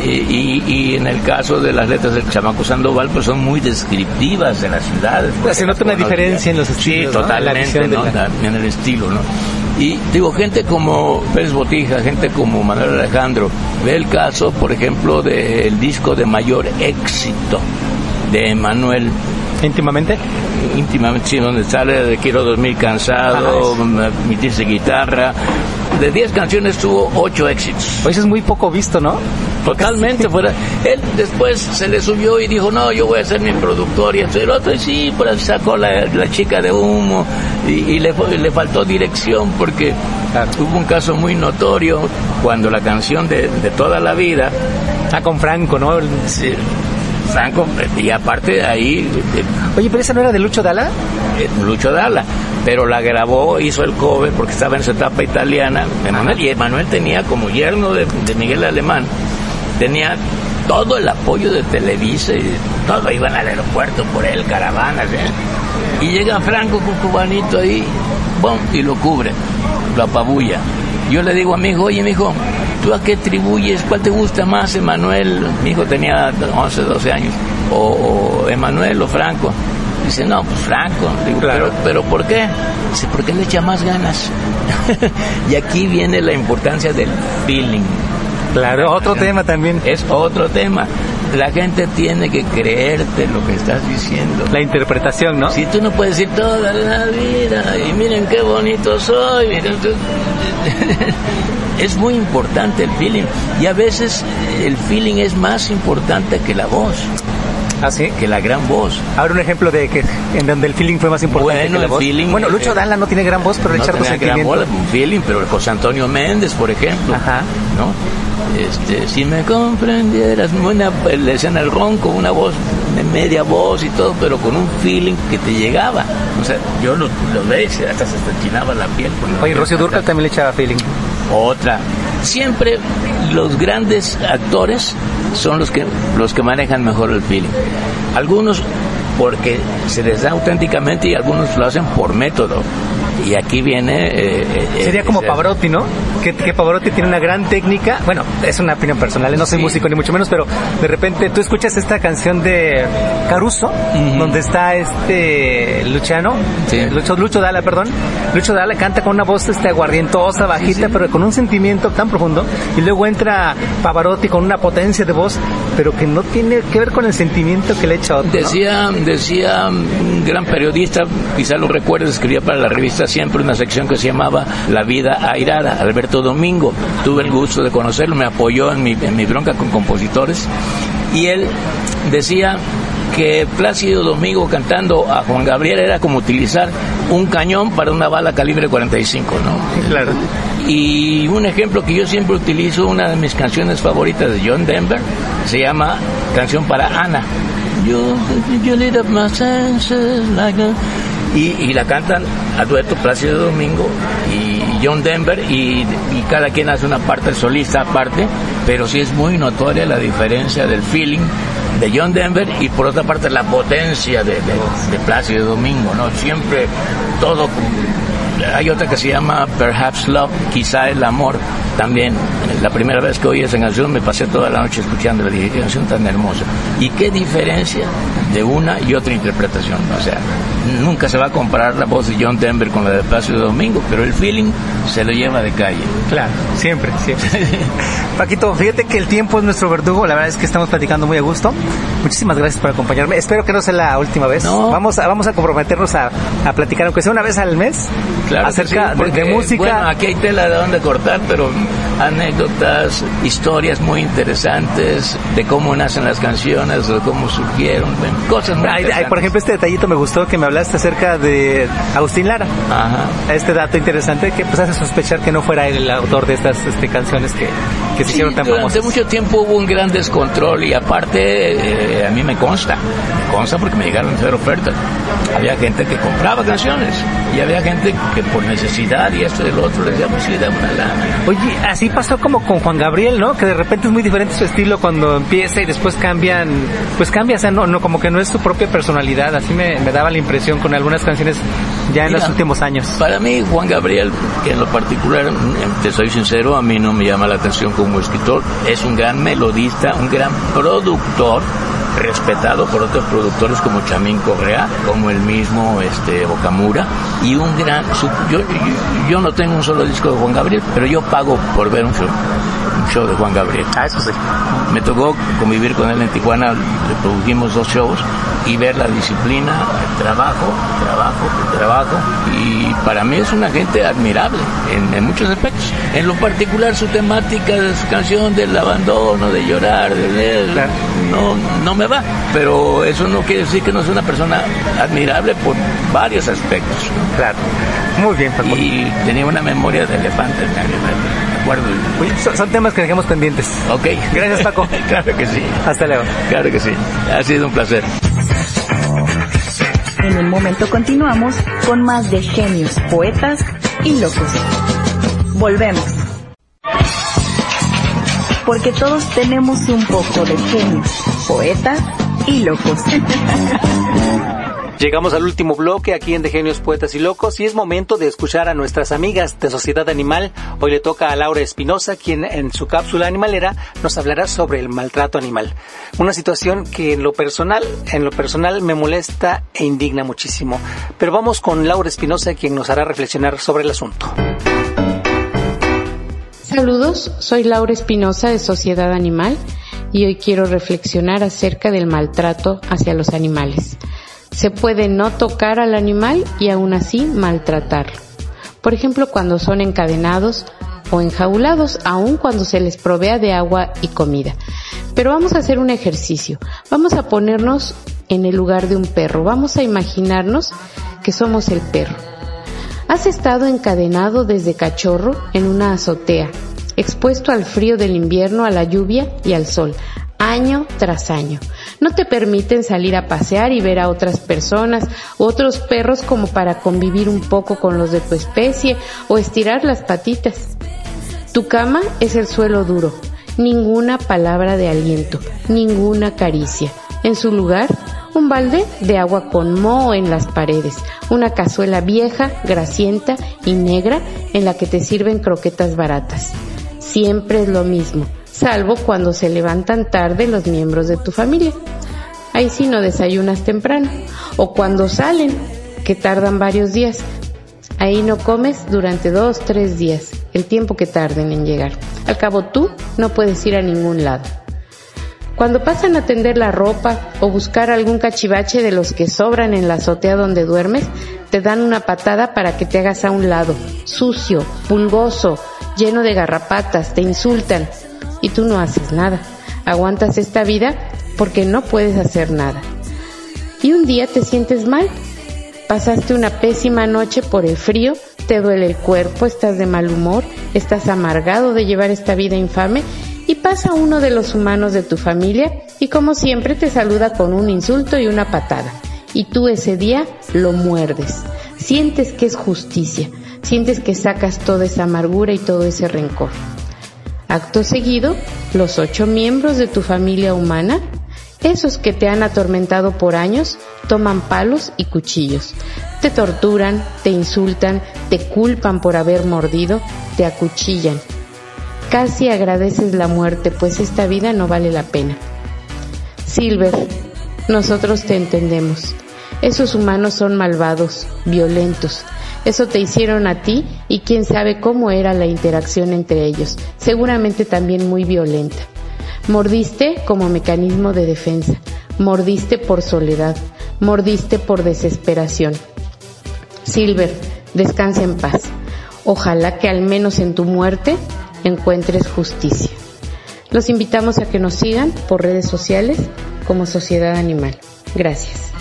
Speaker 6: Y en el caso de las letras del Chamaco Sandoval, pues son muy descriptivas de las ciudades.
Speaker 2: Se nota una diferencia en los estilos.
Speaker 6: Sí, totalmente, ¿no? En el estilo, ¿no? Y digo, gente como Pérez Botija, gente como Manuel Alejandro, ve el caso, por ejemplo, del disco de mayor éxito de Manuel.
Speaker 2: ¿Íntimamente?
Speaker 6: Íntimamente, sí, donde sale de Quiero dormir cansado, Mi triste guitarra. De 10 canciones tuvo 8 éxitos.
Speaker 2: Pues es muy poco visto, ¿no?
Speaker 6: Totalmente fuera. Él después se le subió y dijo: no, yo voy a ser mi productor, y el otro, y sí, por así sacó la chica de humo, y le faltó dirección, porque hubo un caso muy notorio cuando la canción de Toda la Vida
Speaker 2: Ah, con Franco, ¿no?
Speaker 6: Sí, Franco, y aparte ahí...
Speaker 2: Oye, ¿pero esa no era de Lucho Dalla?
Speaker 6: Lucho Dalla, pero la grabó, hizo el cover porque estaba en su etapa italiana, Emanuel, y Emanuel tenía como yerno de Miguel Alemán, tenía todo el apoyo de Televisa y todo, iban al aeropuerto por él, caravanas, y llega Franco con cubanito ahí, ¡bum!, y lo cubre, lo apabulla. Yo le digo a mi hijo, oye, mi hijo, ¿tú a qué atribuyes? ¿Cuál te gusta más, Emanuel? Mi hijo tenía 11, 12 años. O Emanuel o Franco. Dice, no, pues Franco. Digo, claro. ¿Pero por qué? Dice, porque le echa más ganas. Y aquí viene la importancia del feeling.
Speaker 2: Claro, otro tema también.
Speaker 6: Es otro tema. La gente tiene que creerte lo que estás diciendo.
Speaker 2: La interpretación, ¿no?
Speaker 6: Si tú no puedes decir toda la vida, y miren qué bonito soy, miren, es muy importante el feeling. Y a veces el feeling es más importante que la voz.
Speaker 2: ¿Ah, sí?
Speaker 6: Que la gran voz.
Speaker 2: Ahora un ejemplo de que en donde el feeling fue más importante que la voz. Bueno, Lucho Dalla no tiene gran voz, pero le echa tu sentimiento.
Speaker 6: Gran voz, feeling, pero José Antonio Méndez, por ejemplo.
Speaker 2: Ajá.
Speaker 6: ¿No? Si me comprendieras, le decían el ronco, una voz de media voz y todo, pero con un feeling que te llegaba. O sea, yo lo veis, hasta se te enchinaba la piel.
Speaker 2: Oye, Rocío Dúrcal también le echaba feeling.
Speaker 6: Otra. Siempre los grandes actores son los que manejan mejor el feeling. Algunos porque se les da auténticamente y algunos lo hacen por método. Y aquí viene...
Speaker 2: sería como Pavarotti, ¿no? Que Pavarotti tiene una gran técnica. Bueno, es una opinión personal, no soy músico ni mucho menos, pero de repente tú escuchas esta canción de Caruso, donde está Luciano, Lucho Dalla, perdón. Lucho Dalla canta con una voz aguardientosa, bajita, pero con un sentimiento tan profundo. Y luego entra Pavarotti con una potencia de voz, pero que no tiene que ver con el sentimiento que le echa otro, ¿no?
Speaker 6: Decía un gran periodista, quizá lo recuerdes, escribía para la revista Siempre una sección que se llamaba La Vida Airada, Alberto Domingo. Tuve el gusto de conocerlo, me apoyó en mi bronca con compositores, y él decía que Plácido Domingo cantando a Juan Gabriel era como utilizar un cañón para una bala calibre 45, ¿no?
Speaker 2: Claro.
Speaker 6: Y un ejemplo que yo siempre utilizo, una de mis canciones favoritas de John Denver, se llama Canción para Ana. You lit up my senses like a... Y la cantan a dueto Plácido Domingo y John Denver, y cada quien hace una parte, el solista aparte, pero sí es muy notoria la diferencia del feeling de John Denver y por otra parte la potencia de Plácido Domingo, ¿no? Siempre todo. Hay otra que se llama Perhaps Love, quizá el amor. También, la primera vez que oí esa canción me pasé toda la noche escuchándola, dije, qué canción tan hermosa. Y qué diferencia de una y otra interpretación. O sea, nunca se va a comparar la voz de John Denver con la de Plácido Domingo, pero el feeling se lo lleva de calle.
Speaker 2: Claro, siempre. Paquito, fíjate que el tiempo es nuestro verdugo, la verdad es que estamos platicando muy a gusto. Muchísimas gracias por acompañarme. Espero que no sea la última vez.
Speaker 6: No.
Speaker 2: Vamos a comprometernos a platicar, aunque sea una vez al mes,
Speaker 6: claro,
Speaker 2: acerca
Speaker 6: sí,
Speaker 2: de música.
Speaker 6: Bueno, aquí hay tela de dónde cortar, pero anécdotas, historias muy interesantes de cómo nacen las canciones, de cómo surgieron, cosas muy interesantes.
Speaker 2: Por ejemplo, este detallito me gustó, que me hablaste acerca de Agustín Lara.
Speaker 6: Ajá.
Speaker 2: Este dato interesante que pues hace sospechar que no fuera él el autor de estas canciones que se hicieron tan famosas.
Speaker 6: Durante mucho tiempo hubo un gran descontrol y aparte a mí me consta porque me llegaron a hacer ofertas. Había gente que compraba canciones y había gente que por necesidad y esto y lo otro le decía, pues sí, dame una lana.
Speaker 2: Oye, así pasó como con Juan Gabriel, ¿no? Que de repente es muy diferente su estilo cuando empieza y después cambia, o sea, no, como que no es su propia personalidad. Así me daba la impresión con algunas canciones ya en los últimos años.
Speaker 6: Para mí, Juan Gabriel, que en lo particular, te soy sincero, a mí no me llama la atención como escritor, es un gran melodista, un gran productor, respetado por otros productores como Chamín Correa, como el mismo Okamura, y un gran... Yo no tengo un solo disco de Juan Gabriel, pero yo pago por ver un show de Juan Gabriel.
Speaker 2: Eso sí.
Speaker 6: Me tocó convivir con él en Tijuana, le produjimos 2 shows y ver la disciplina, el trabajo, y para mí es una gente admirable en muchos aspectos. En lo particular su temática de su canción del abandono, de llorar,
Speaker 2: claro.
Speaker 6: no me va, pero eso no quiere decir que no es una persona admirable por varios aspectos, ¿no?
Speaker 2: Claro. Muy bien, Paco.
Speaker 6: Y tenía una memoria de elefante. acuerdo.
Speaker 2: Oye, son temas que dejamos pendientes.
Speaker 6: Ok.
Speaker 2: Gracias, Paco.
Speaker 6: Claro que sí.
Speaker 2: Hasta luego.
Speaker 6: Claro que sí. Ha sido un placer.
Speaker 1: En un momento continuamos con más de Genios, Poetas y Locos. Volvemos. Porque todos tenemos un poco de genios, poetas y locos.
Speaker 2: Llegamos al último bloque aquí en De Genios, Poetas y Locos y es momento de escuchar a nuestras amigas de Sociedad Animal. Hoy le toca a Laura Espinosa, quien en su cápsula animalera nos hablará sobre el maltrato animal. Una situación que en lo personal me molesta e indigna muchísimo. Pero vamos con Laura Espinosa, quien nos hará reflexionar sobre el asunto.
Speaker 7: Saludos, soy Laura Espinosa de Sociedad Animal y hoy quiero reflexionar acerca del maltrato hacia los animales. Se puede no tocar al animal y aún así maltratarlo. Por ejemplo, cuando son encadenados o enjaulados, aun cuando se les provea de agua y comida. Pero vamos a hacer un ejercicio. Vamos a ponernos en el lugar de un perro. Vamos a imaginarnos que somos el perro. Has estado encadenado desde cachorro en una azotea, expuesto al frío del invierno, a la lluvia y al sol, año tras año. No te permiten salir a pasear y ver a otras personas u otros perros como para convivir un poco con los de tu especie o estirar las patitas. Tu cama es el suelo duro, ninguna palabra de aliento, ninguna caricia. En su lugar, un balde de agua con moho en las paredes, una cazuela vieja, grasienta y negra en la que te sirven croquetas baratas. Siempre es lo mismo, salvo cuando se levantan tarde los miembros de tu familia. Ahí sí no desayunas temprano. O cuando salen, que tardan varios días. Ahí no comes durante 2-3 días, el tiempo que tarden en llegar. Al cabo tú no puedes ir a ningún lado. Cuando pasan a tender la ropa o buscar algún cachivache de los que sobran en la azotea donde duermes, te dan una patada para que te hagas a un lado, sucio, pulgoso, lleno de garrapatas, te insultan y tú no haces nada. Aguantas esta vida porque no puedes hacer nada. Y un día te sientes mal, pasaste una pésima noche por el frío, te duele el cuerpo, estás de mal humor, estás amargado de llevar esta vida infame y pasa uno de los humanos de tu familia y como siempre te saluda con un insulto y una patada. Y tú ese día lo muerdes. Sientes que es justicia, sientes que sacas toda esa amargura y todo ese rencor. Acto seguido, los 8 miembros de tu familia humana, esos que te han atormentado por años, toman palos y cuchillos. Te torturan, te insultan, te culpan por haber mordido, te acuchillan. Casi agradeces la muerte, pues esta vida no vale la pena. Silver, nosotros te entendemos. Esos humanos son malvados, violentos. Eso te hicieron a ti y quién sabe cómo era la interacción entre ellos. Seguramente también muy violenta. Mordiste como mecanismo de defensa. Mordiste por soledad. Mordiste por desesperación. Silver, descansa en paz. Ojalá que al menos en tu muerte encuentres justicia. Los invitamos a que nos sigan por redes sociales como Sociedad Animal. Gracias.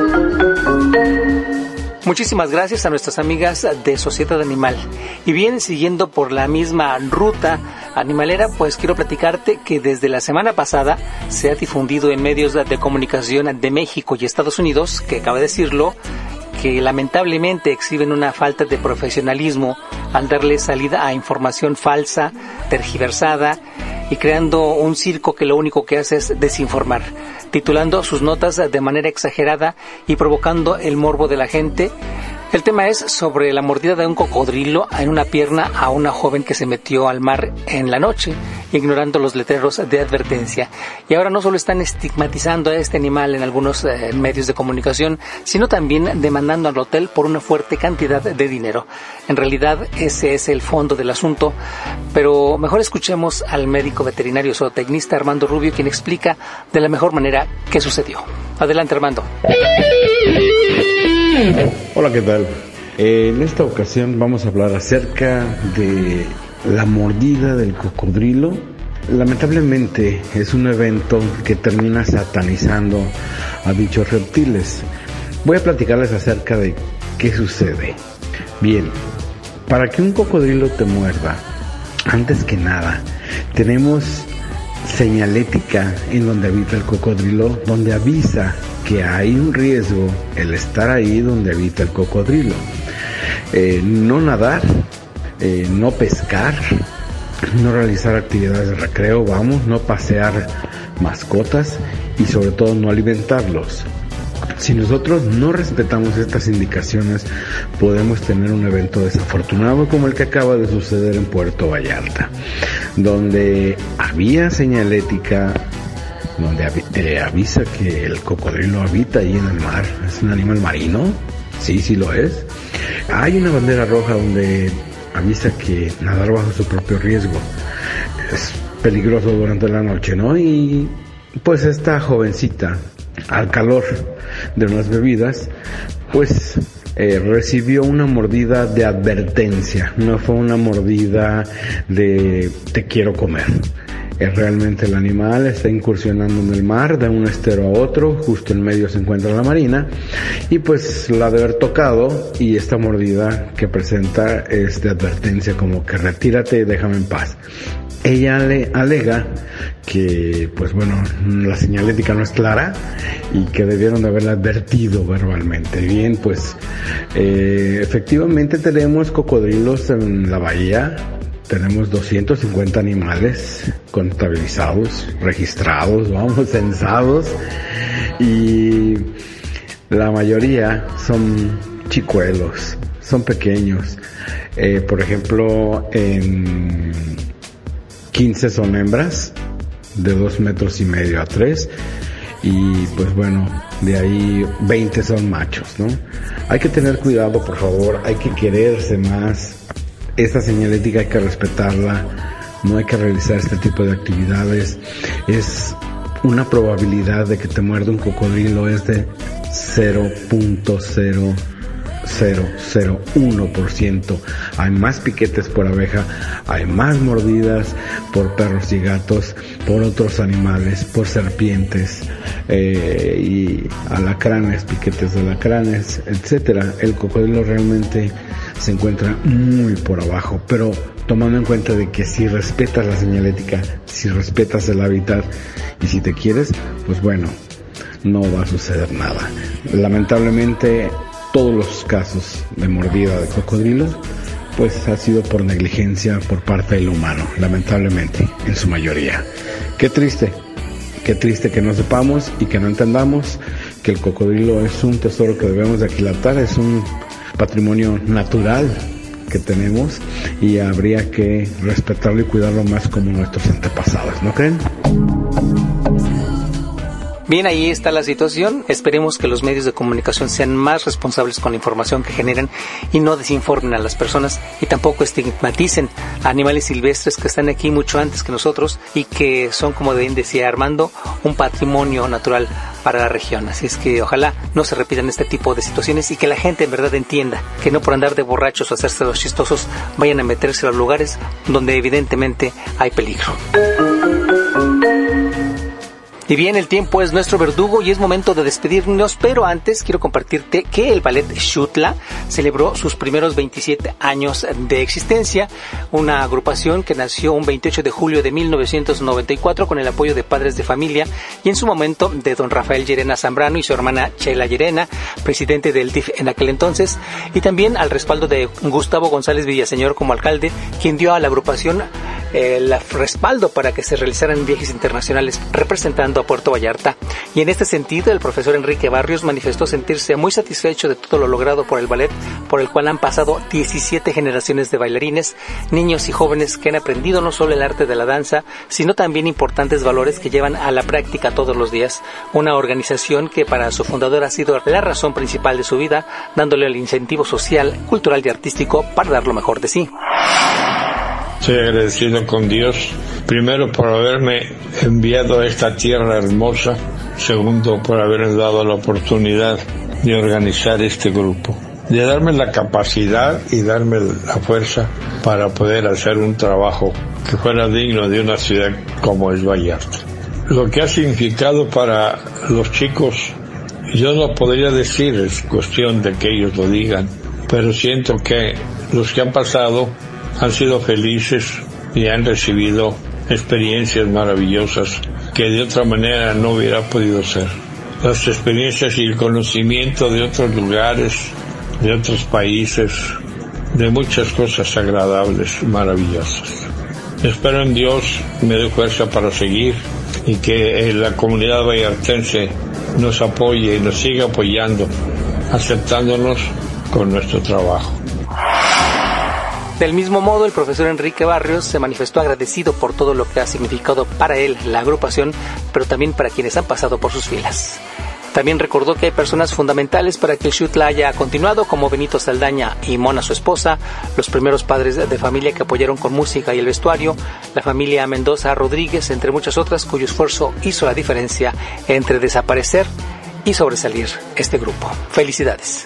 Speaker 2: Muchísimas gracias a nuestras amigas de Sociedad Animal. Y bien, siguiendo por la misma ruta animalera, pues quiero platicarte que desde la semana pasada se ha difundido en medios de comunicación de México y Estados Unidos, que cabe decirlo, que lamentablemente exhiben una falta de profesionalismo al darle salida a información falsa, tergiversada y creando un circo que lo único que hace es desinformar, titulando sus notas de manera exagerada y provocando el morbo de la gente. El tema es sobre la mordida de un cocodrilo en una pierna a una joven que se metió al mar en la noche, ignorando los letreros de advertencia. Y ahora no solo están estigmatizando a este animal en algunos medios de comunicación, sino también demandando al hotel por una fuerte cantidad de dinero. En realidad ese es el fondo del asunto, pero mejor escuchemos al médico veterinario zootecnista Armando Rubio, quien explica de la mejor manera qué sucedió. Adelante, Armando.
Speaker 8: Hola, ¿qué tal? En esta ocasión vamos a hablar acerca de la mordida del cocodrilo. Lamentablemente es un evento que termina satanizando a dichos reptiles. Voy a platicarles acerca de qué sucede. Bien, para que un cocodrilo te muerda, Antes que nada, tenemos señalética en donde habita el cocodrilo, donde avisa que hay un riesgo el estar ahí donde habita el cocodrilo. No nadar, no pescar, no realizar actividades de recreo, no pasear mascotas y sobre todo no alimentarlos. Si nosotros no respetamos estas indicaciones, podemos tener un evento desafortunado como el que acaba de suceder en Puerto Vallarta, donde había señalética, donde avisa que el cocodrilo habita ahí en el mar. ¿Es un animal marino? Sí lo es. Hay una bandera roja donde avisa que nadar bajo su propio riesgo es peligroso durante la noche, ¿no? Y pues esta jovencita, al calor de unas bebidas, pues recibió una mordida de advertencia. No fue una mordida de te quiero comer. Realmente el animal está incursionando en el mar de un estero a otro, justo en medio se encuentra la marina, y pues la de haber tocado, y esta mordida que presenta es de advertencia, como que retírate y déjame en paz. Ella le alega que, pues bueno, la señalética no es clara y que debieron de haberla advertido verbalmente. Bien, pues efectivamente tenemos cocodrilos en la bahía. Tenemos 250 animales contabilizados, registrados, censados, y la mayoría son chicuelos, son pequeños. Por ejemplo, en 15 son hembras, de 2,5 metros a 3, y pues bueno, de ahí 20 son machos, ¿no? Hay que tener cuidado, por favor, hay que quererse más. Esta señalética hay que respetarla, no hay que realizar este tipo de actividades. Es una probabilidad de que te muerda un cocodrilo es de 0.0001%. Hay más piquetes por abeja, hay más mordidas por perros y gatos, por otros animales, por serpientes y alacranes, piquetes de alacranes, etcétera. El cocodrilo realmente se encuentra muy por abajo, pero tomando en cuenta de que si respetas la señalética, si respetas el hábitat y si te quieres, pues bueno, no va a suceder nada. Lamentablemente, todos los casos de mordida de cocodrilos, pues ha sido por negligencia por parte del humano, lamentablemente, en su mayoría. Qué triste que no sepamos y que no entendamos que el cocodrilo es un tesoro que debemos de aquilatar, es un patrimonio natural que tenemos y habría que respetarlo y cuidarlo más como nuestros antepasados, ¿no creen?
Speaker 2: Bien, ahí está la situación. Esperemos que los medios de comunicación sean más responsables con la información que generan y no desinformen a las personas y tampoco estigmaticen a animales silvestres que están aquí mucho antes que nosotros y que son, como bien decía Armando, un patrimonio natural para la región. Así es que ojalá no se repitan este tipo de situaciones y que la gente en verdad entienda que no por andar de borrachos o hacerse los chistosos vayan a meterse a los lugares donde evidentemente hay peligro. Y bien, el tiempo es nuestro verdugo y es momento de despedirnos, pero antes quiero compartirte que el Ballet Xutla celebró sus primeros 27 años de existencia, una agrupación que nació un 28 de julio de 1994 con el apoyo de padres de familia y en su momento de don Rafael Llerena Zambrano y su hermana Chela Llerena, presidente del DIF en aquel entonces, y también al respaldo de Gustavo González Villaseñor como alcalde, quien dio a la agrupación el respaldo para que se realizaran viajes internacionales representando a Puerto Vallarta. Y en este sentido, el profesor Enrique Barrios manifestó sentirse muy satisfecho de todo lo logrado por el ballet, por el cual han pasado 17 generaciones de bailarines, niños y jóvenes que han aprendido no solo el arte de la danza, sino también importantes valores que llevan a la práctica todos los días. Una organización que para su fundador ha sido la razón principal de su vida, dándole el incentivo social, cultural y artístico para dar lo mejor de sí.
Speaker 9: Estoy agradecido con Dios, primero por haberme enviado a esta tierra hermosa, segundo por haberme dado la oportunidad de organizar este grupo, de darme la capacidad y darme la fuerza para poder hacer un trabajo que fuera digno de una ciudad como es Vallarta. Lo que ha significado para los chicos, yo no podría decir, es cuestión de que ellos lo digan, pero siento que los que han pasado han sido felices y han recibido experiencias maravillosas que de otra manera no hubiera podido ser. Las experiencias y el conocimiento de otros lugares, de otros países, de muchas cosas agradables, maravillosas. Espero en Dios me dé fuerza para seguir y que la comunidad vallartense nos apoye y nos siga apoyando, aceptándonos con nuestro trabajo.
Speaker 2: Del mismo modo, el profesor Enrique Barrios se manifestó agradecido por todo lo que ha significado para él la agrupación, pero también para quienes han pasado por sus filas. También recordó que hay personas fundamentales para que el Xutla haya continuado, como Benito Saldaña y Mona, su esposa, los primeros padres de familia que apoyaron con música y el vestuario, la familia Mendoza Rodríguez, entre muchas otras, cuyo esfuerzo hizo la diferencia entre desaparecer y sobresalir este grupo. Felicidades.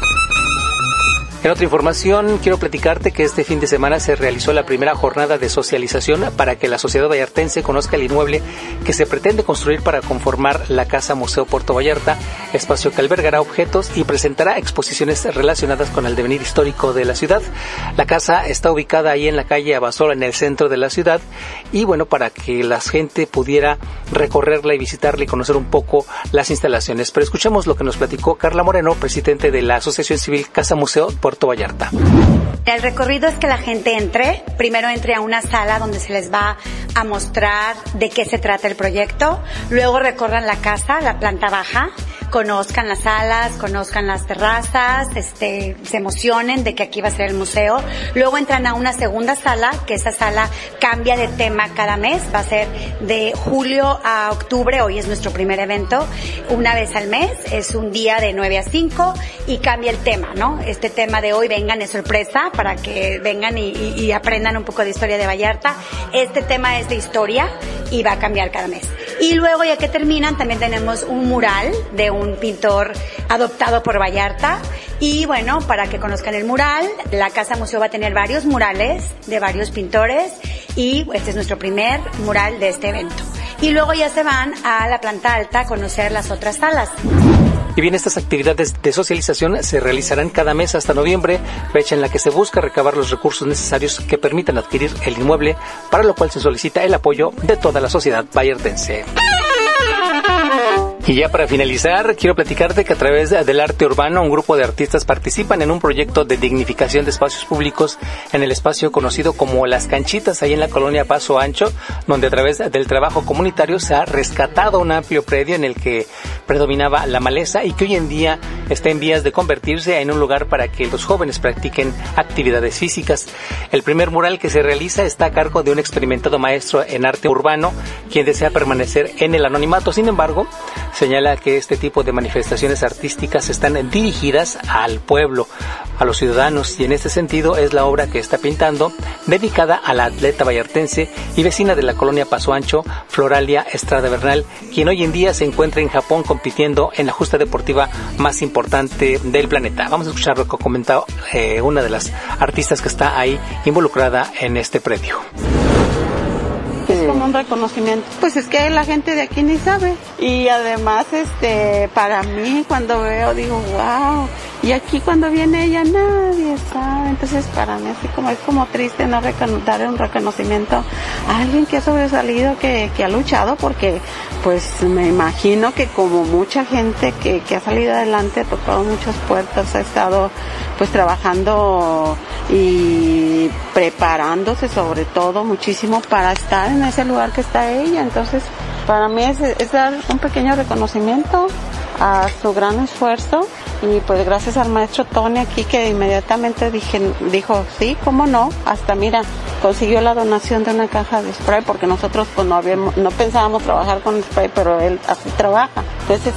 Speaker 2: En otra información, quiero platicarte que este fin de semana se realizó la primera jornada de socialización para que la sociedad vallartense conozca el inmueble que se pretende construir para conformar la Casa Museo Puerto Vallarta, espacio que albergará objetos y presentará exposiciones relacionadas con el devenir histórico de la ciudad. La casa está ubicada ahí en la calle Abasolo, en el centro de la ciudad, y bueno, para que la gente pudiera recorrerla y visitarla y conocer un poco las instalaciones. Pero escuchemos lo que nos platicó Carla Moreno, presidente de la Asociación Civil Casa Museo Puerto Vallarta.
Speaker 10: El recorrido es que la gente primero entre a una sala donde se les va a mostrar de qué se trata el proyecto, luego recorran la casa, la planta baja, conozcan las salas, conozcan las terrazas, se emocionen de que aquí va a ser el museo, luego entran a una segunda sala, que esa sala cambia de tema cada mes, va a ser de julio a octubre, hoy es nuestro primer evento, una vez al mes, es un día de 9 a 5 y cambia el tema, ¿no? Este tema de hoy, vengan, es sorpresa, para que vengan y aprendan un poco de historia de Vallarta. Este tema es de historia y va a cambiar cada mes. Y luego, ya que terminan, también tenemos un mural de un pintor adoptado por Vallarta. Y bueno, para que conozcan el mural, la Casa Museo va a tener varios murales de varios pintores y este es nuestro primer mural de este evento. Y luego ya se van a la planta alta a conocer las otras salas.
Speaker 2: Y bien, estas actividades de socialización se realizarán cada mes hasta noviembre, fecha en la que se busca recabar los recursos necesarios que permitan adquirir el inmueble, para lo cual se solicita el apoyo de toda la sociedad vallartense. Y ya para finalizar, quiero platicarte que a través del arte urbano un grupo de artistas participan en un proyecto de dignificación de espacios públicos en el espacio conocido como Las Canchitas, ahí en la colonia Paso Ancho, donde a través del trabajo comunitario se ha rescatado un amplio predio en el que predominaba la maleza y que hoy en día está en vías de convertirse en un lugar para que los jóvenes practiquen actividades físicas. El primer mural que se realiza está a cargo de un experimentado maestro en arte urbano, quien desea permanecer en el anonimato. Sin embargo, señala que este tipo de manifestaciones artísticas están dirigidas al pueblo, a los ciudadanos, y en este sentido es la obra que está pintando, dedicada a la atleta vallartense y vecina de la colonia Paso Ancho, Floralia Estrada Bernal, quien hoy en día se encuentra en Japón compitiendo en la justa deportiva más importante del planeta. Vamos a escuchar lo que comentó una de las artistas que está ahí involucrada en este predio.
Speaker 11: Es como un reconocimiento. Pues es que la gente de aquí ni sabe. Y además, para mí, cuando veo, digo, wow. Y aquí cuando viene ella, nadie sabe. Entonces, para mí así como es como triste no dar un reconocimiento a alguien que ha sobresalido, que ha luchado, porque pues me imagino que como mucha gente que ha salido adelante, ha tocado muchas puertas, ha estado pues trabajando y preparándose sobre todo muchísimo para estar en ese lugar que está ella. Entonces, para mí es dar un pequeño reconocimiento a su gran esfuerzo, y pues gracias al maestro Tony aquí, que inmediatamente dijo sí, cómo no, hasta mira, consiguió la donación de una caja de spray, porque nosotros pues no pensábamos trabajar con spray, pero él así trabaja. Entonces,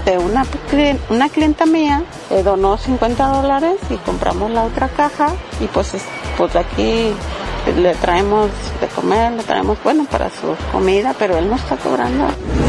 Speaker 11: una clienta mía donó $50 y compramos la otra caja, y pues aquí le traemos de comer, le traemos, bueno, para su comida, pero él no está cobrando.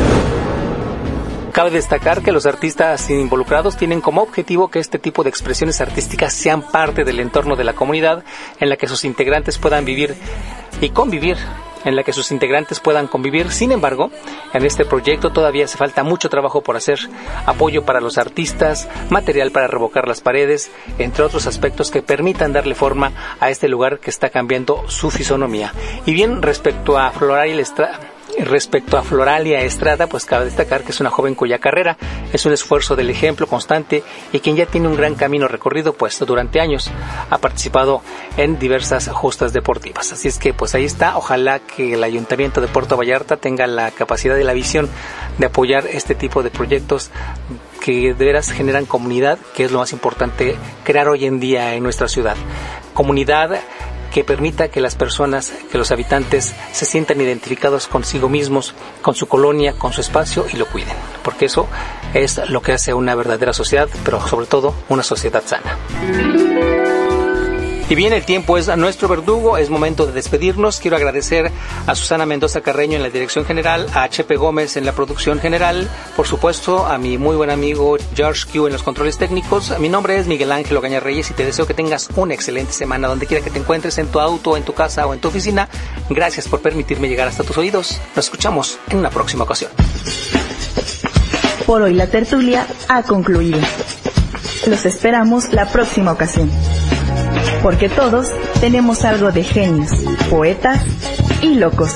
Speaker 2: Cabe destacar que los artistas involucrados tienen como objetivo que este tipo de expresiones artísticas sean parte del entorno de la comunidad, en la que sus integrantes puedan vivir y convivir en la que sus integrantes puedan convivir. Sin embargo, en este proyecto todavía hace falta mucho trabajo por hacer, apoyo para los artistas, material para revocar las paredes, entre otros aspectos que permitan darle forma a este lugar que está cambiando su fisonomía. Y bien, respecto a Floralia Estrada, pues cabe destacar que es una joven cuya carrera es un esfuerzo del ejemplo constante y quien ya tiene un gran camino recorrido, pues durante años ha participado en diversas justas deportivas. Así es que pues ahí está, ojalá que el Ayuntamiento de Puerto Vallarta tenga la capacidad y la visión de apoyar este tipo de proyectos que de veras generan comunidad, que es lo más importante crear hoy en día en nuestra ciudad. Comunidad que permita que las personas, que los habitantes se sientan identificados consigo mismos, con su colonia, con su espacio y lo cuiden, porque eso es lo que hace una verdadera sociedad, pero sobre todo una sociedad sana. Y bien, el tiempo es nuestro verdugo, es momento de despedirnos. Quiero agradecer a Susana Mendoza Carreño en la dirección general, a Chepe Gómez en la producción general, por supuesto a mi muy buen amigo George Q en los controles técnicos. Mi nombre es Miguel Ángel Ogaña Reyes y te deseo que tengas una excelente semana donde quiera que te encuentres, en tu auto, en tu casa o en tu oficina. Gracias por permitirme llegar hasta tus oídos. Nos escuchamos en una próxima ocasión.
Speaker 1: Por hoy la tertulia ha concluido. Los esperamos la próxima ocasión. Porque todos tenemos algo de genios, poetas y locos.